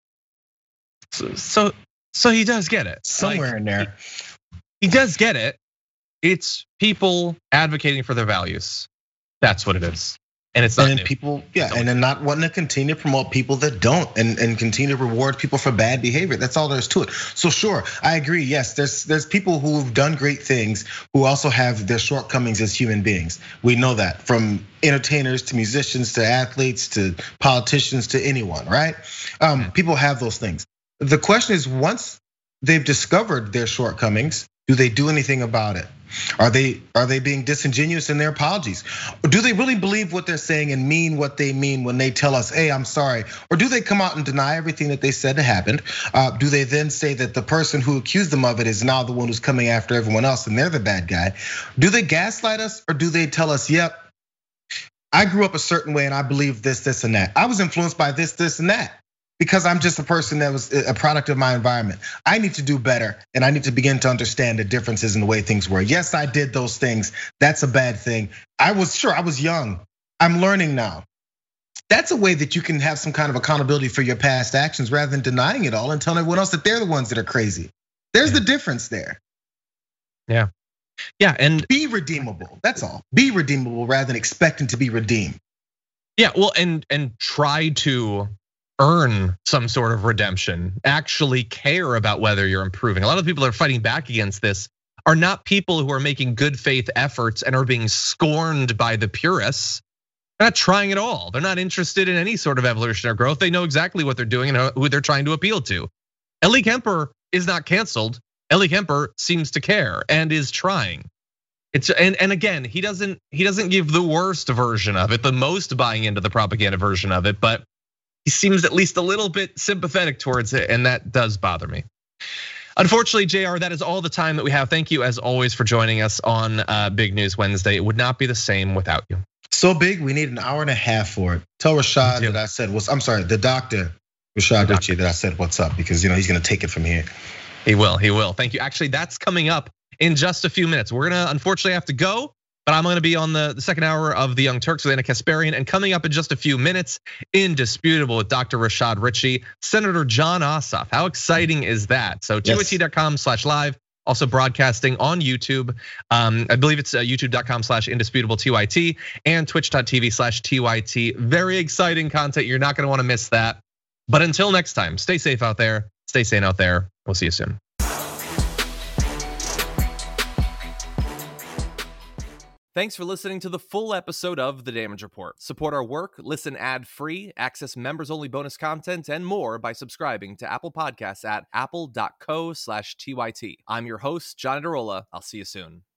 So he does get it. Somewhere in there. He does get it. It's people advocating for their values. That's what it is. And it's not and people, and then not wanting to continue to promote people that don't and continue to reward people for bad behavior. That's all there is to it. So sure, I agree. Yes, there's people who've done great things who also have their shortcomings as human beings. We know that, from entertainers to musicians to athletes to politicians to anyone, right? People have those things. The question is, once they've discovered their shortcomings, do they do anything about it? Are they being disingenuous in their apologies? Or do they really believe what they're saying and mean what they mean when they tell us, hey, I'm sorry? Or do they come out and deny everything that they said happened? Do they then say that the person who accused them of it is now the one who's coming after everyone else and they're the bad guy? Do they gaslight us, or do they tell us, yep, I grew up a certain way and I believe this, and that. I was influenced by this, and that. Because I'm just a person that was a product of my environment. I need to do better, and I need to begin to understand the differences in the way things were. Yes, I did those things. That's a bad thing. I was young. I'm learning now. That's a way that you can have some kind of accountability for your past actions rather than denying it all and telling everyone else that they're the ones that are crazy. There's the difference there. Yeah, and be redeemable. That's all. Be redeemable rather than expecting to be redeemed. Yeah, well, and try to earn some sort of redemption, actually care about whether you're improving. A lot of people that are fighting back against this are not people who are making good faith efforts and are being scorned by the purists. They're not trying at all. They're not interested in any sort of evolution or growth. They know exactly what they're doing and who they're trying to appeal to. Ellie Kemper is not canceled. Ellie Kemper seems to care and is trying. And again, he doesn't give the worst version of it, the most buying into the propaganda version of it, but he seems at least a little bit sympathetic towards it, and that does bother me. Unfortunately, JR, that is all the time that we have. Thank you as always for joining us on Big News Wednesday. It would not be the same without you. So big, we need an hour and a half for it. Tell Rashad that I said the doctor, Rashad Richey, that I said what's up, because he's gonna take it from here. He will. Thank you. Actually, that's coming up in just a few minutes. We're gonna unfortunately have to go, but I'm gonna be on the second hour of the Young Turks with Ana Kasparian, and coming up in just a few minutes, Indisputable with Dr. Rashad Richey, Senator Jon Ossoff. How exciting is that? So TYT.com/live, also broadcasting on YouTube. I believe it's youtube.com/indisputable_TYT and twitch.tv/TYT. Very exciting content. You're not gonna wanna miss that. But until next time, stay safe out there, stay sane out there. We'll see you soon. Thanks for listening to the full episode of The Damage Report. Support our work, listen ad-free, access members-only bonus content, and more by subscribing to Apple Podcasts at apple.co/TYT. I'm your host, John Adarola. I'll see you soon.